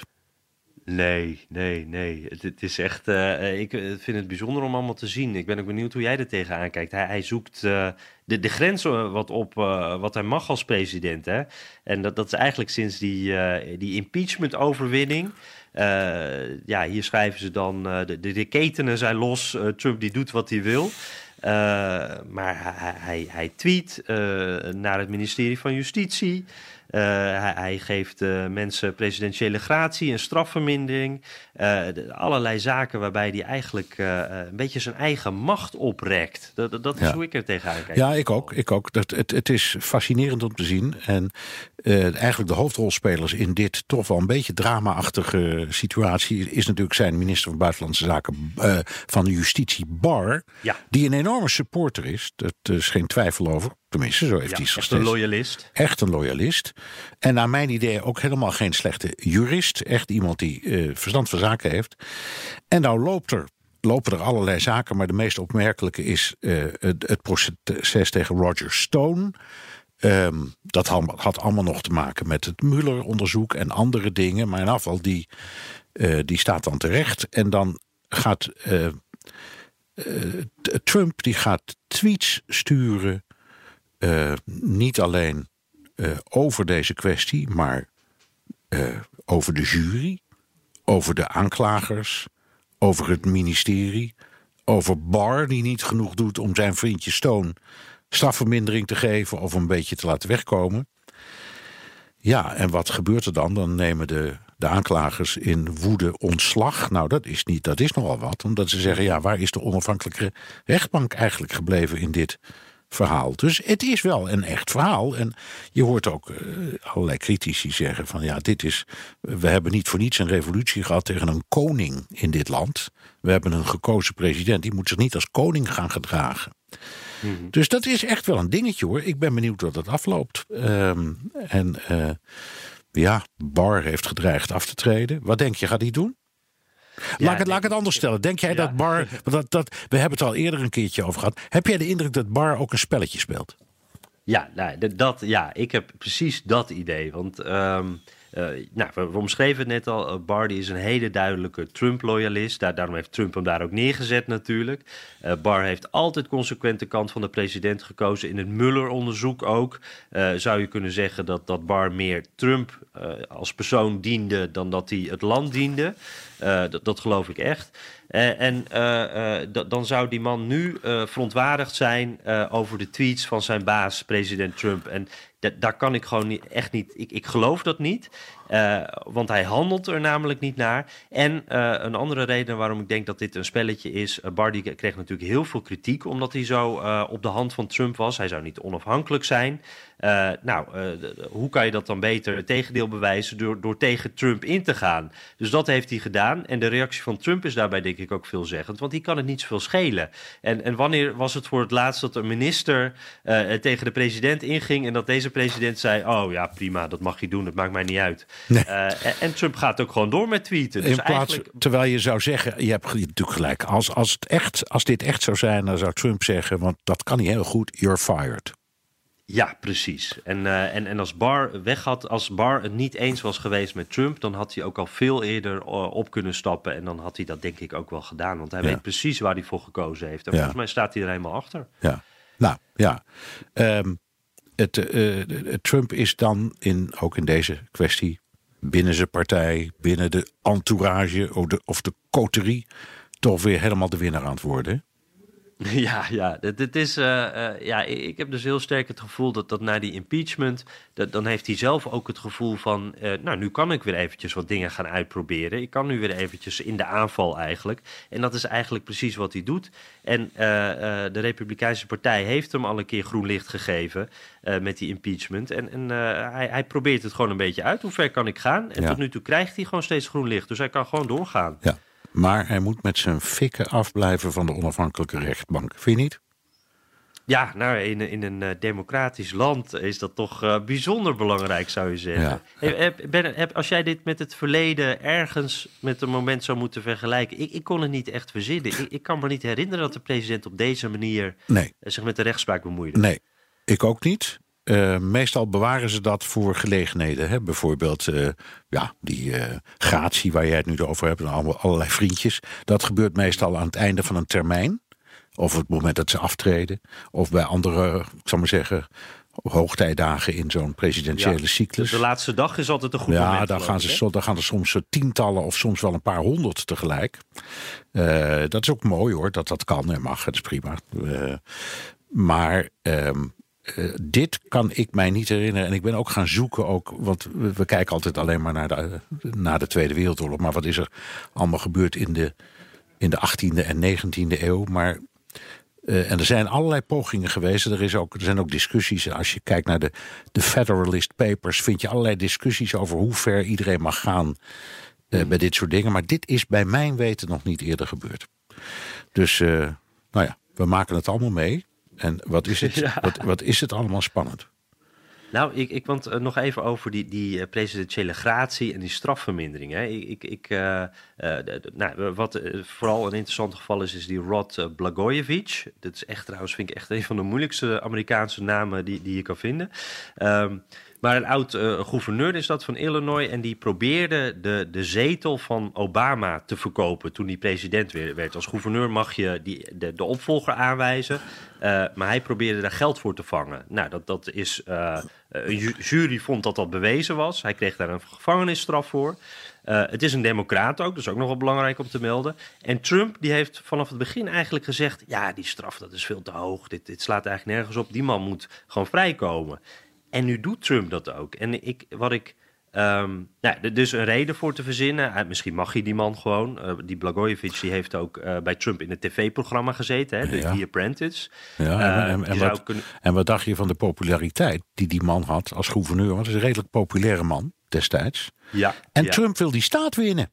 Nee, nee, nee. Het, het is echt... Uh, ik vind het bijzonder om allemaal te zien. Ik ben ook benieuwd hoe jij er tegenaan kijkt. Hij, hij zoekt uh, de, de grens wat op uh, wat hij mag als president. Hè? En dat, dat is eigenlijk sinds die, uh, die impeachment-overwinning... Uh, ja, hier schrijven ze dan, uh, de, de ketenen zijn los, uh, Trump die doet wat hij wil. Uh, maar hij, hij, hij tweet uh, naar het ministerie van Justitie. Uh, hij, hij geeft uh, mensen presidentiële gratie en strafvermindering. Uh, de, allerlei zaken waarbij hij eigenlijk uh, een beetje zijn eigen macht oprekt. Dat, dat, dat is ja. hoe ik er tegenaan kijk. Ja, ik ook. Ik ook. Dat, het, het is fascinerend om te zien. En uh, eigenlijk de hoofdrolspelers in dit toch wel een beetje drama-achtige situatie is natuurlijk zijn minister van Buitenlandse Zaken uh, van de Justitie, Barr. Ja. Die een enorme supporter is. Daar is geen twijfel over. Tenminste, zo heeft ja, hij zich echt een loyalist. Echt een loyalist. En naar mijn idee ook helemaal geen slechte jurist. Echt iemand die uh, verstand van zaken heeft. En nou loopt er, lopen er allerlei zaken, maar de meest opmerkelijke is uh, het, het proces tegen Roger Stone. Um, dat had allemaal nog te maken met het Mueller-onderzoek en andere dingen. Maar in afval, die, uh, die staat dan terecht. En dan gaat uh, uh, Trump die gaat tweets sturen. Uh, niet alleen uh, over deze kwestie, maar uh, over de jury, over de aanklagers, over het ministerie, over Barr die niet genoeg doet om zijn vriendje Stone strafvermindering te geven of een beetje te laten wegkomen. Ja, en wat gebeurt er dan? Dan nemen de, de aanklagers in woede ontslag. Nou, dat is niet, dat is nogal wat, omdat ze zeggen, ja, waar is de onafhankelijke rechtbank eigenlijk gebleven in dit verhaal? Dus het is wel een echt verhaal. En je hoort ook uh, allerlei critici zeggen van ja, dit is, we hebben niet voor niets een revolutie gehad tegen een koning in dit land. We hebben een gekozen president, die moet zich niet als koning gaan gedragen. Mm-hmm. Dus dat is echt wel een dingetje hoor. Ik ben benieuwd hoe dat afloopt. Um, en uh, ja, Barr heeft gedreigd af te treden. Wat denk je, gaat hij doen? Laat, ja, ik het, laat ik het anders stellen. Denk jij ja. dat Barr... Dat, dat, we hebben het al eerder een keertje over gehad. Heb jij de indruk dat Barr ook een spelletje speelt? Ja, nou, dat, ja ik heb precies dat idee. Want um, uh, nou, we, we omschreven het net al. Uh, Barr die is een hele duidelijke Trump-loyalist. Daar, daarom heeft Trump hem daar ook neergezet natuurlijk. Uh, Barr heeft altijd consequent de kant van de president gekozen. In het Mueller-onderzoek ook. Uh, zou je kunnen zeggen dat, dat Barr meer Trump uh, als persoon diende dan dat hij het land diende. Uh, dat, dat geloof ik echt. Uh, en uh, uh, d- dan zou die man nu uh, verontwaardigd zijn uh, over de tweets van zijn baas, president Trump. En d- daar kan ik gewoon niet, echt niet... Ik, ik geloof dat niet, uh, want hij handelt er namelijk niet naar. En uh, een andere reden waarom ik denk dat dit een spelletje is... Uh, Barr die kreeg natuurlijk heel veel kritiek omdat hij zo uh, op de hand van Trump was. Hij zou niet onafhankelijk zijn. Uh, nou, uh, d- d- hoe kan je dat dan beter het tegendeel bewijzen door, door tegen Trump in te gaan? Dus dat heeft hij gedaan. En de reactie van Trump is daarbij denk denk ik ook veelzeggend. Want die kan het niet zoveel schelen. En, en wanneer was het voor het laatst dat een minister uh, tegen de president inging... en dat deze president zei, oh ja, prima, dat mag je doen, dat maakt mij niet uit. Nee. Uh, en, en Trump gaat ook gewoon door met tweeten. Dus In plaats, eigenlijk... Terwijl je zou zeggen, je hebt natuurlijk gelijk... Als, als, het echt, als dit echt zou zijn, dan zou Trump zeggen... want dat kan niet heel goed, you're fired. Ja, precies. En, uh, en, en als Barr weg had, als Barr het niet eens was geweest met Trump... dan had hij ook al veel eerder uh, op kunnen stappen. En dan had hij dat denk ik ook wel gedaan. Want hij ja. weet precies waar hij voor gekozen heeft. En ja. volgens mij staat hij er helemaal achter. Ja, nou ja. Um, het, uh, Trump is dan in, ook in deze kwestie... binnen zijn partij, binnen de entourage of de, of de coterie... toch weer helemaal de winnaar aan het worden. Ja, ja, dit is, uh, uh, ja, ik heb dus heel sterk het gevoel dat, dat na die impeachment... Dat, dan heeft hij zelf ook het gevoel van... Uh, nou, nu kan ik weer eventjes wat dingen gaan uitproberen. Ik kan nu weer eventjes in de aanval eigenlijk. En dat is eigenlijk precies wat hij doet. En uh, uh, de Republikeinse Partij heeft hem al een keer groen licht gegeven... Uh, met die impeachment. En, en uh, hij, hij probeert het gewoon een beetje uit. Hoe ver kan ik gaan? En ja. tot nu toe krijgt hij gewoon steeds groen licht. Dus hij kan gewoon doorgaan. Ja. Maar hij moet met zijn fikken afblijven van de onafhankelijke rechtbank. Vind je niet? Ja, nou, in, in een uh, democratisch land is dat toch uh, bijzonder belangrijk, zou je zeggen. Ja. Hey, heb, ben, heb, als jij dit met het verleden ergens met een moment zou moeten vergelijken... Ik, ik kon het niet echt verzinnen. Ik, ik kan me niet herinneren dat de president op deze manier nee. uh, zich met de rechtspraak bemoeide. Nee, ik ook niet. Uh, meestal bewaren ze dat voor gelegenheden. Hè? Bijvoorbeeld uh, ja, die uh, gratie waar jij het nu over hebt... en allemaal, allerlei vriendjes. Dat gebeurt meestal aan het einde van een termijn. Of op het moment dat ze aftreden. Of bij andere, ik zal maar zeggen... hoogtijdagen in zo'n presidentiële ja, cyclus. De laatste dag is altijd een goed ja, moment. Ja, dan, gaan ze, dan gaan er soms tientallen of soms wel een paar honderd tegelijk. Uh, dat is ook mooi hoor, dat dat kan en mag. Dat is prima. Uh, maar... Um, Uh, dit kan ik mij niet herinneren. En ik ben ook gaan zoeken, ook, want we, we kijken altijd alleen maar naar de, uh, naar de Tweede Wereldoorlog. Maar wat is er allemaal gebeurd in de, in de achttiende en negentiende eeuw? Maar, uh, en er zijn allerlei pogingen geweest. Er, is ook, er zijn ook discussies. Als je kijkt naar de, de Federalist Papers, vind je allerlei discussies over hoe ver iedereen mag gaan uh, bij dit soort dingen. Maar dit is bij mijn weten nog niet eerder gebeurd. Dus, uh, nou ja, we maken het allemaal mee. En wat is het, ja. wat, wat is het allemaal spannend? Nou, ik, ik want uh, nog even over die, die uh, presidentiële gratie en die strafvermindering. Hè. Ik, ik, ik, uh, uh, de, de, nou, wat uh, vooral een interessant geval is, is die Rod uh, Blagojevich. Dat is echt trouwens, vind ik echt een van de moeilijkste Amerikaanse namen die, die je kan vinden. Um, Maar een oud uh, gouverneur is dat van Illinois... en die probeerde de, de zetel van Obama te verkopen toen hij president weer werd. Als gouverneur mag je die, de, de opvolger aanwijzen... Uh, maar hij probeerde daar geld voor te vangen. Nou, dat, dat is... Uh, een jury vond dat dat bewezen was. Hij kreeg daar een gevangenisstraf voor. Uh, het is een democraat ook, dat is ook nog wel belangrijk om te melden. En Trump die heeft vanaf het begin eigenlijk gezegd... ja, die straf dat is veel te hoog, dit, dit slaat eigenlijk nergens op. Die man moet gewoon vrijkomen. En nu doet Trump dat ook. En ik, wat ik... Um, nou, dus een reden voor te verzinnen. Uh, misschien mag je die man gewoon. Uh, die Blagojevich die heeft ook uh, bij Trump in het tv-programma gezeten. Hè, de ja. The Apprentice. Ja, uh, en, en, wat, kunnen... en wat dacht je van de populariteit die die man had als gouverneur? Want het is een redelijk populaire man destijds. Ja, en ja. Trump wil die staat winnen.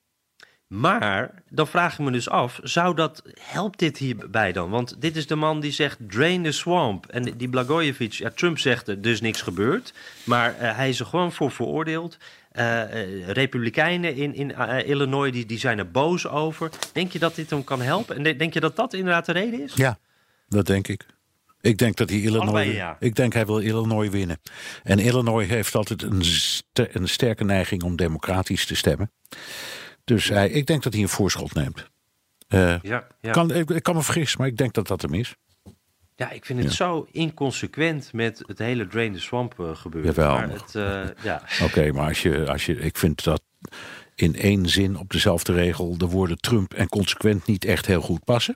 Maar dan vraag ik me dus af, zou dat, helpt dit hierbij dan? Want dit is de man die zegt, drain the swamp. En die Blagojevich, ja, Trump zegt er dus niks gebeurd. Maar uh, hij is er gewoon voor veroordeeld. Uh, uh, Republikeinen in, in uh, Illinois, die, die zijn er boos over. Denk je dat dit hem kan helpen? En de, denk je dat dat inderdaad de reden is? Ja, dat denk ik. Ik denk dat hij Illinois. Allebei, ja. Ik denk hij wil Illinois winnen. En Illinois heeft altijd een, ster, een sterke neiging om democratisch te stemmen. Dus hij, ik denk dat hij een voorschot neemt. Uh, ja, ja. Kan, ik, ik kan me vergissen, maar ik denk dat dat hem is. Ja, ik vind het ja. zo inconsequent met het hele Drain the Swamp uh, gebeuren. Jawel. Maar het, uh, ja. Oké, okay, maar als je, als je, ik vind dat in één zin op dezelfde regel de woorden Trump en consequent niet echt heel goed passen.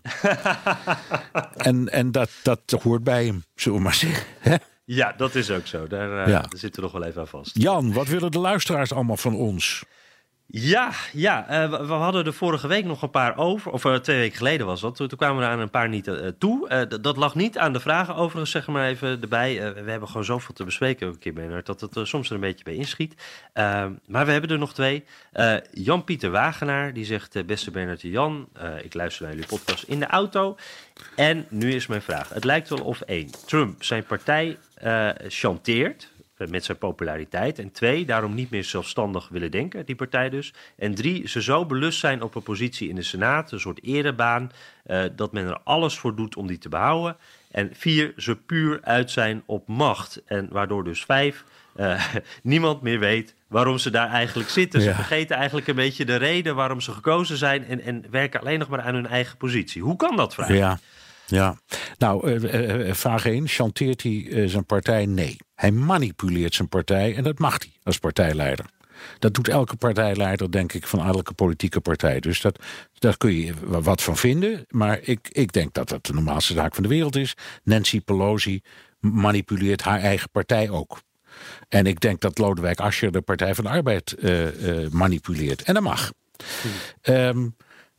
en en dat, dat hoort bij hem, zullen we maar zeggen. Hè? Ja, dat is ook zo. Daar, uh, ja. daar zitten we nog wel even aan vast. Jan, wat willen de luisteraars allemaal van ons? Ja, ja uh, we, we hadden er vorige week nog een paar over. Of uh, twee weken geleden was dat. Toen, toen kwamen we er aan een paar niet uh, toe. Uh, d- dat lag niet aan de vragen overigens, zeg maar even erbij. Uh, we hebben gewoon zoveel te bespreken ook een keer, Bernard, dat het uh, soms er een beetje bij inschiet. Uh, maar we hebben er nog twee. Uh, Jan-Pieter Wagenaar, die zegt... Uh, beste Bernard en Jan, uh, ik luister naar jullie podcast in de auto. En nu is mijn vraag. Het lijkt wel of één, Trump zijn partij uh, chanteert... met zijn populariteit. En twee, daarom niet meer zelfstandig willen denken, die partij dus. En drie, ze zo belust zijn op een positie in de Senaat, een soort erebaan, uh, dat men er alles voor doet om die te behouden. En vier, ze puur uit zijn op macht. En waardoor dus vijf, uh, niemand meer weet waarom ze daar eigenlijk zitten. Ze ja. vergeten eigenlijk een beetje de reden waarom ze gekozen zijn en, en werken alleen nog maar aan hun eigen positie. Hoe kan dat, vraag? Ja. Ja, nou, uh, uh, vraag één. Chanteert hij uh, zijn partij? Nee. Hij manipuleert zijn partij en dat mag hij als partijleider. Dat doet elke partijleider, denk ik, van elke politieke partij. Dus dat, daar kun je wat van vinden. Maar ik, ik denk dat dat de normaalste zaak van de wereld is. Nancy Pelosi manipuleert haar eigen partij ook. En ik denk dat Lodewijk Asscher de Partij van de Arbeid uh, uh, manipuleert. En dat mag. Hmm. Um,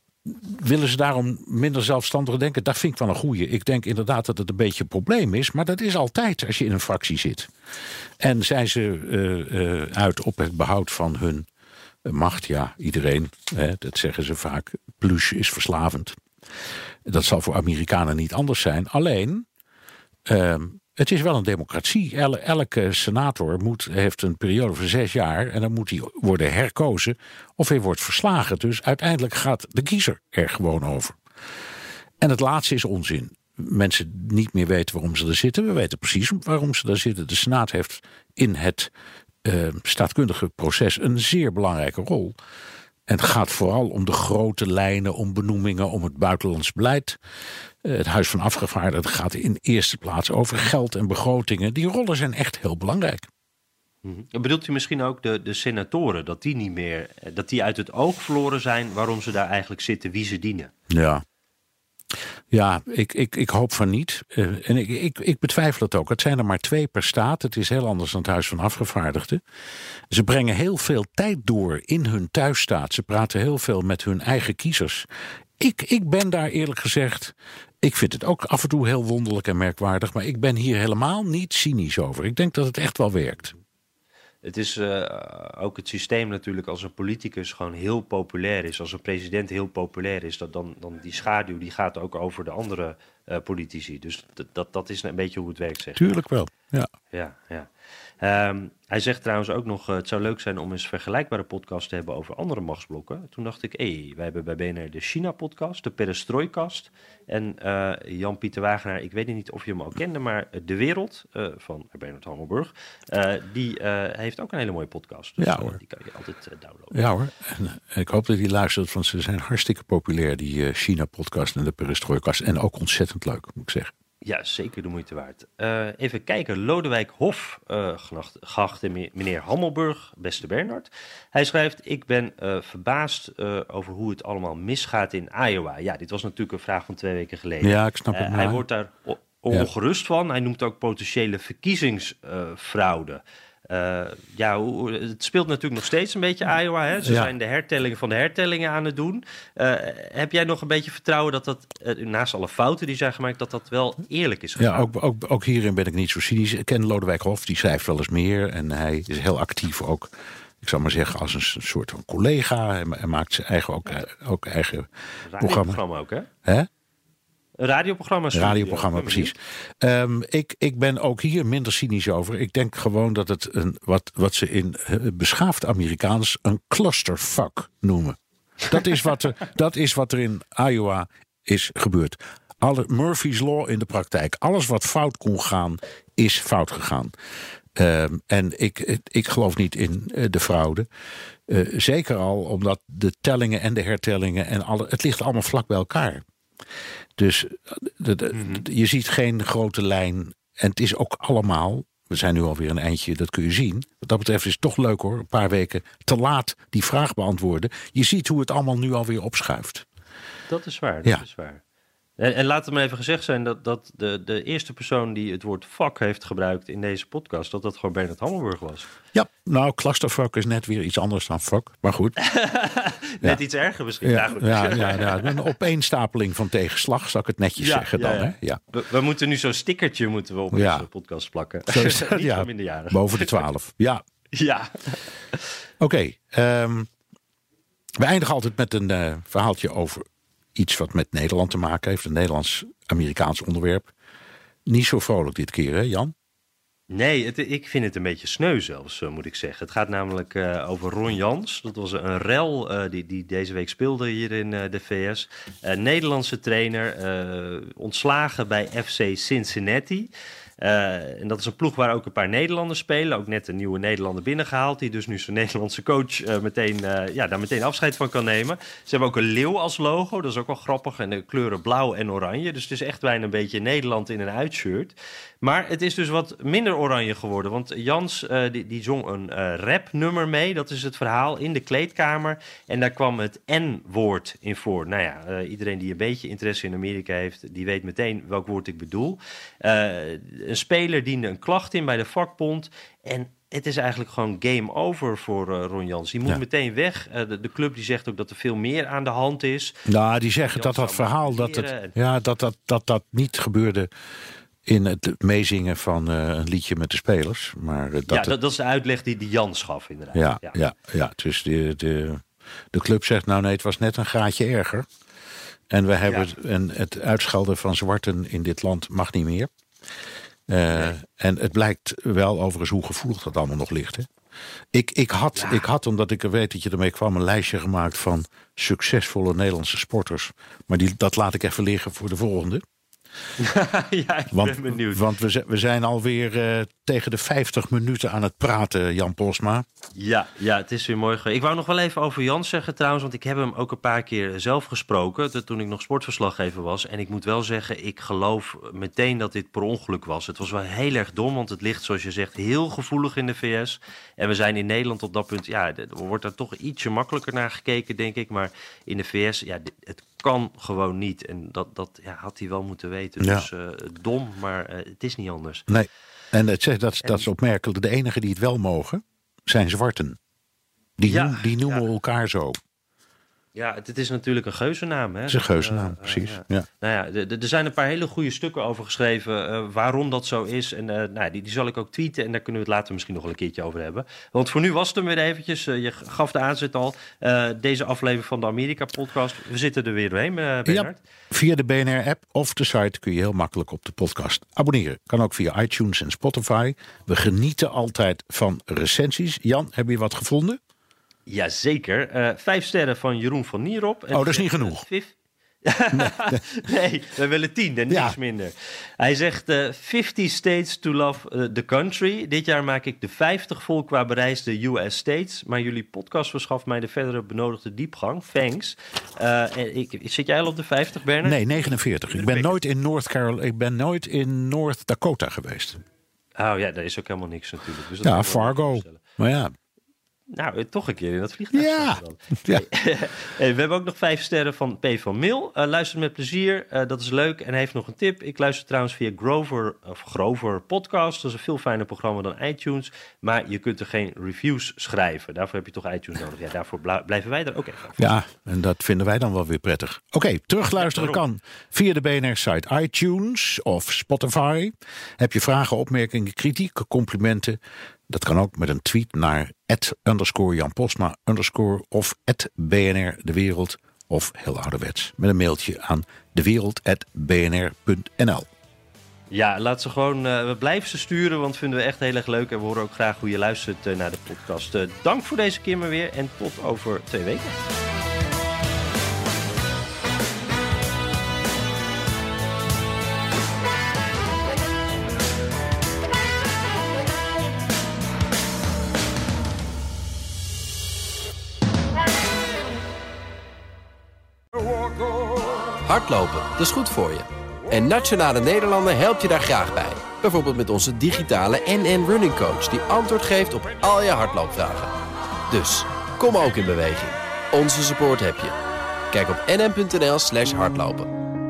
Willen ze daarom minder zelfstandig denken? Dat vind ik wel een goeie. Ik denk inderdaad dat het een beetje een probleem is. Maar dat is altijd als je in een fractie zit. En zijn ze uh, uh, uit op het behoud van hun uh, macht? Ja, iedereen. Hè, dat zeggen ze vaak. Plus is verslavend. Dat zal voor Amerikanen niet anders zijn. Alleen... Uh, Het is wel een democratie. El, elke senator moet, heeft een periode van zes jaar... en dan moet hij worden herkozen of hij wordt verslagen. Dus uiteindelijk gaat de kiezer er gewoon over. En het laatste is onzin. Mensen niet meer weten waarom ze er zitten. We weten precies waarom ze daar zitten. De Senaat heeft in het uh, staatkundige proces een zeer belangrijke rol. En het gaat vooral om de grote lijnen, om benoemingen, om het buitenlands beleid. Het Huis van Afgevaardigden gaat in eerste plaats over geld en begrotingen. Die rollen zijn echt heel belangrijk. Mm-hmm. Bedoelt u misschien ook de, de senatoren, dat die niet meer, dat die uit het oog verloren zijn waarom ze daar eigenlijk zitten, wie ze dienen? Ja. Ja, ik, ik, ik hoop van niet. Uh, en ik, ik, ik betwijfel het ook. Het zijn er maar twee per staat. Het is heel anders dan het Huis van Afgevaardigden. Ze brengen heel veel tijd door in hun thuisstaat. Ze praten heel veel met hun eigen kiezers. Ik, ik ben daar eerlijk gezegd... Ik vind het ook af en toe heel wonderlijk en merkwaardig... maar ik ben hier helemaal niet cynisch over. Ik denk dat het echt wel werkt. Het is uh, ook het systeem natuurlijk als een politicus gewoon heel populair is. Als een president heel populair is, dat dan, dan die schaduw die gaat ook over de andere uh, politici. Dus dat, dat, dat is een beetje hoe het werkt, zeg. Tuurlijk wel, ja. Ja, ja. Um, hij zegt trouwens ook nog, uh, het zou leuk zijn om eens vergelijkbare podcasts te hebben over andere machtsblokken. Toen dacht ik, hé, hey, wij hebben bij B N R de China-podcast, de Perestroikast. En uh, Jan-Pieter Wagenaar, ik weet niet of je hem al kende, maar De Wereld uh, van Bernard Hammelburg, uh, die uh, heeft ook een hele mooie podcast. Dus ja, hoor. Uh, die kan je altijd uh, downloaden. Ja hoor, en, uh, ik hoop dat hij luistert, want ze zijn hartstikke populair, die uh, China-podcast en de Perestroikast. En ook ontzettend leuk, moet ik zeggen. Ja, zeker de moeite waard. Uh, even kijken, Lodewijk Hof, uh, geachte meneer Hammelburg, beste Bernard. Hij schrijft, ik ben uh, verbaasd uh, over hoe het allemaal misgaat in Iowa. Ja, dit was natuurlijk een vraag van twee weken geleden. Ja, ik snap het. Uh, hij wordt daar ongerust ja. van. Hij noemt ook potentiële verkiezingsfraude. Uh, ja, hoe, het speelt natuurlijk nog steeds een beetje Iowa. Hè? Ze ja. zijn de hertellingen van de hertellingen aan het doen. Uh, heb jij nog een beetje vertrouwen dat dat, uh, naast alle fouten die zijn gemaakt, dat dat wel eerlijk is gegaan? Ja, ook, ook, ook hierin ben ik niet zo cynisch. Ik ken Lodewijk Hof, die schrijft wel eens meer. En hij is heel actief ook, ik zou maar zeggen, als een soort van collega. Hij maakt zijn eigen, ook, ook eigen programma. programma ook, hè? Hè? Een radioprogramma. Radioprogramma, precies. Um, ik, ik ben ook hier minder cynisch over. Ik denk gewoon dat het een, wat, wat ze in uh, beschaafd Amerikaans een clusterfuck noemen. Dat is wat er, dat is wat er in Iowa is gebeurd. Alle, Murphy's Law in de praktijk. Alles wat fout kon gaan, is fout gegaan. Um, en ik, ik geloof niet in uh, de fraude. Uh, zeker al omdat de tellingen en de hertellingen en alle, het ligt allemaal vlak bij elkaar. Dus de, de, mm-hmm. je ziet geen grote lijn. En het is ook allemaal, we zijn nu alweer een eindje, dat kun je zien. Wat dat betreft is het toch leuk hoor, een paar weken te laat die vraag beantwoorden. Je ziet hoe het allemaal nu alweer opschuift. Dat is waar, dat ja. is waar. En, en laat het maar even gezegd zijn dat, dat de, de eerste persoon die het woord fuck heeft gebruikt in deze podcast, dat dat gewoon Bernard Hammelburg was. Ja, nou, clusterfuck is net weer iets anders dan fuck, maar goed. Net ja. iets erger misschien. Ja, goed. ja, ja, ja, een opeenstapeling van tegenslag, zal ik het netjes ja, zeggen ja, dan. ja. Hè? Ja. We, we moeten nu zo'n stickertje moeten we op ja. onze podcast plakken. Zo is dat, Niet ja, voor minderjarigen. boven de twaalf. Ja. Ja. Oké, okay, um, we eindigen altijd met een uh, verhaaltje over iets wat met Nederland te maken heeft. Een Nederlands-Amerikaans onderwerp. Niet zo vrolijk dit keer, hè Jan? Nee, het, ik vind het een beetje sneu zelfs, moet ik zeggen. Het gaat namelijk uh, over Ron Jans. Dat was een rel uh, die, die deze week speelde hier in uh, de V S. Uh, Nederlandse trainer, uh, ontslagen bij F C Cincinnati. Uh, en dat is een ploeg waar ook een paar Nederlanders spelen. Ook net een nieuwe Nederlander binnengehaald, die dus nu zijn Nederlandse coach uh, meteen, uh, ja, daar meteen afscheid van kan nemen. Ze hebben ook een leeuw als logo, dat is ook wel grappig. En de kleuren blauw en oranje. Dus het is echt bijna een beetje Nederland in een uitshirt. Maar het is dus wat minder oranje geworden. Want Jans uh, die, die zong een uh, rapnummer mee. Dat is het verhaal in de kleedkamer. En daar kwam het N-woord in voor. Nou ja, uh, iedereen die een beetje interesse in Amerika heeft, die weet meteen welk woord ik bedoel. Uh, een speler diende een klacht in bij de vakbond. En het is eigenlijk gewoon game over voor uh, Ron Jans. Die moet ja. meteen weg. Uh, de, de club die zegt ook dat er veel meer aan de hand is. Nou, die zeggen dat dat verhaal dat het, ja, dat, dat, dat dat niet gebeurde in het meezingen van uh, een liedje met de spelers. Maar, uh, dat ja, het... dat, dat is de uitleg die, die Jans gaf inderdaad. Ja, ja. ja, ja. Dus de, de, de club zegt, nou nee, het was net een graadje erger. En we hebben ja. en het uitschelden van zwarten in dit land mag niet meer. Uh, nee. En het blijkt wel overigens hoe gevoelig dat allemaal nog ligt. Hè? Ik, ik, had, ja. ik had, omdat ik er weet dat je ermee kwam, een lijstje gemaakt van succesvolle Nederlandse sporters. Maar die, dat laat ik even liggen voor de volgende. Ja, ik want, ben benieuwd. Want we, we zijn alweer uh, tegen de vijftig minuten aan het praten, Jan Posma. Ja, ja, het is weer mooi geweest. Ik wou nog wel even over Jans zeggen trouwens, want ik heb hem ook een paar keer zelf gesproken toen ik nog sportverslaggever was. En ik moet wel zeggen, ik geloof meteen dat dit per ongeluk was. Het was wel heel erg dom, want het ligt, zoals je zegt, heel gevoelig in de V S. En we zijn in Nederland op dat punt, ja, er wordt daar toch ietsje makkelijker naar gekeken, denk ik. Maar in de V S, ja, het kan gewoon niet. En dat, dat ja, had hij wel moeten weten. Ja. Dus uh, dom, maar uh, het is niet anders. Nee, en het, dat, dat, dat is opmerkelijk. De enigen die het wel mogen, zijn zwarten. Die, ja, noem, die noemen ja. elkaar zo. Ja, het, het is natuurlijk een geuzennaam. Hè? Het is een geuzennaam, uh, precies. Uh, ja. Nou ja, d- d- er zijn een paar hele goede stukken over geschreven uh, waarom dat zo is. En uh, nou, die, die zal ik ook tweeten en daar kunnen we het later misschien nog wel een keertje over hebben. Want voor nu was het hem weer eventjes. Uh, je gaf de aanzet al. Uh, deze aflevering van de Amerika-podcast. We zitten er weer doorheen, uh, Bernard. Ja, via de B N R-app of de site kun je heel makkelijk op de podcast abonneren. Kan ook via iTunes en Spotify. We genieten altijd van recensies. Jan, heb je wat gevonden? Jazeker. Uh, vijf sterren van Jeroen van Nierop. Oh, dat is niet genoeg. Vijf... nee, nee, we willen tien en niks ja. minder. Hij zegt uh, fifty states to love uh, the country. Dit jaar maak ik de vijftig vol qua bereisde U S states. Maar jullie podcast verschaft mij de verdere benodigde diepgang. Thanks. Uh, en ik, zit jij al op de vijftig, Bernard? Nee, negenenveertig. Ik ben nooit in North Carolina, ik ben nooit in North Dakota geweest. Oh ja, daar is ook helemaal niks natuurlijk. Dus dat ja, Fargo. Maar ja. Nou, toch een keer in dat vliegtuig. Ja. Dan. ja. Hey, we hebben ook nog vijf sterren van P van Mil. Uh, luister met plezier, uh, dat is leuk. En hij heeft nog een tip. Ik luister trouwens via Grover, of Grover Podcast. Dat is een veel fijner programma dan iTunes. Maar je kunt er geen reviews schrijven. Daarvoor heb je toch iTunes nodig. Ja, daarvoor blijven wij er ook even voor. Ja, en dat vinden wij dan wel weer prettig. Oké, okay, terugluisteren ja, kan via de B N R-site iTunes of Spotify. Heb je vragen, opmerkingen, kritiek, complimenten? Dat kan ook met een tweet naar at underscore Jan Posma underscore of at B N R De Wereld of heel ouderwets met een mailtje aan dewereld at b n r punt n l. Ja, laat ze gewoon, uh, we blijven ze sturen, want vinden we echt heel erg leuk en we horen ook graag hoe je luistert uh, naar de podcast. Uh, dank voor deze keer maar weer en tot over twee weken. Hardlopen, dat is goed voor je. En Nationale Nederlanden helpt je daar graag bij. Bijvoorbeeld met onze digitale N N Running Coach... die antwoord geeft op al je hardloopvragen. Dus, kom ook in beweging. Onze support heb je. Kijk op n n punt n l slash hardlopen.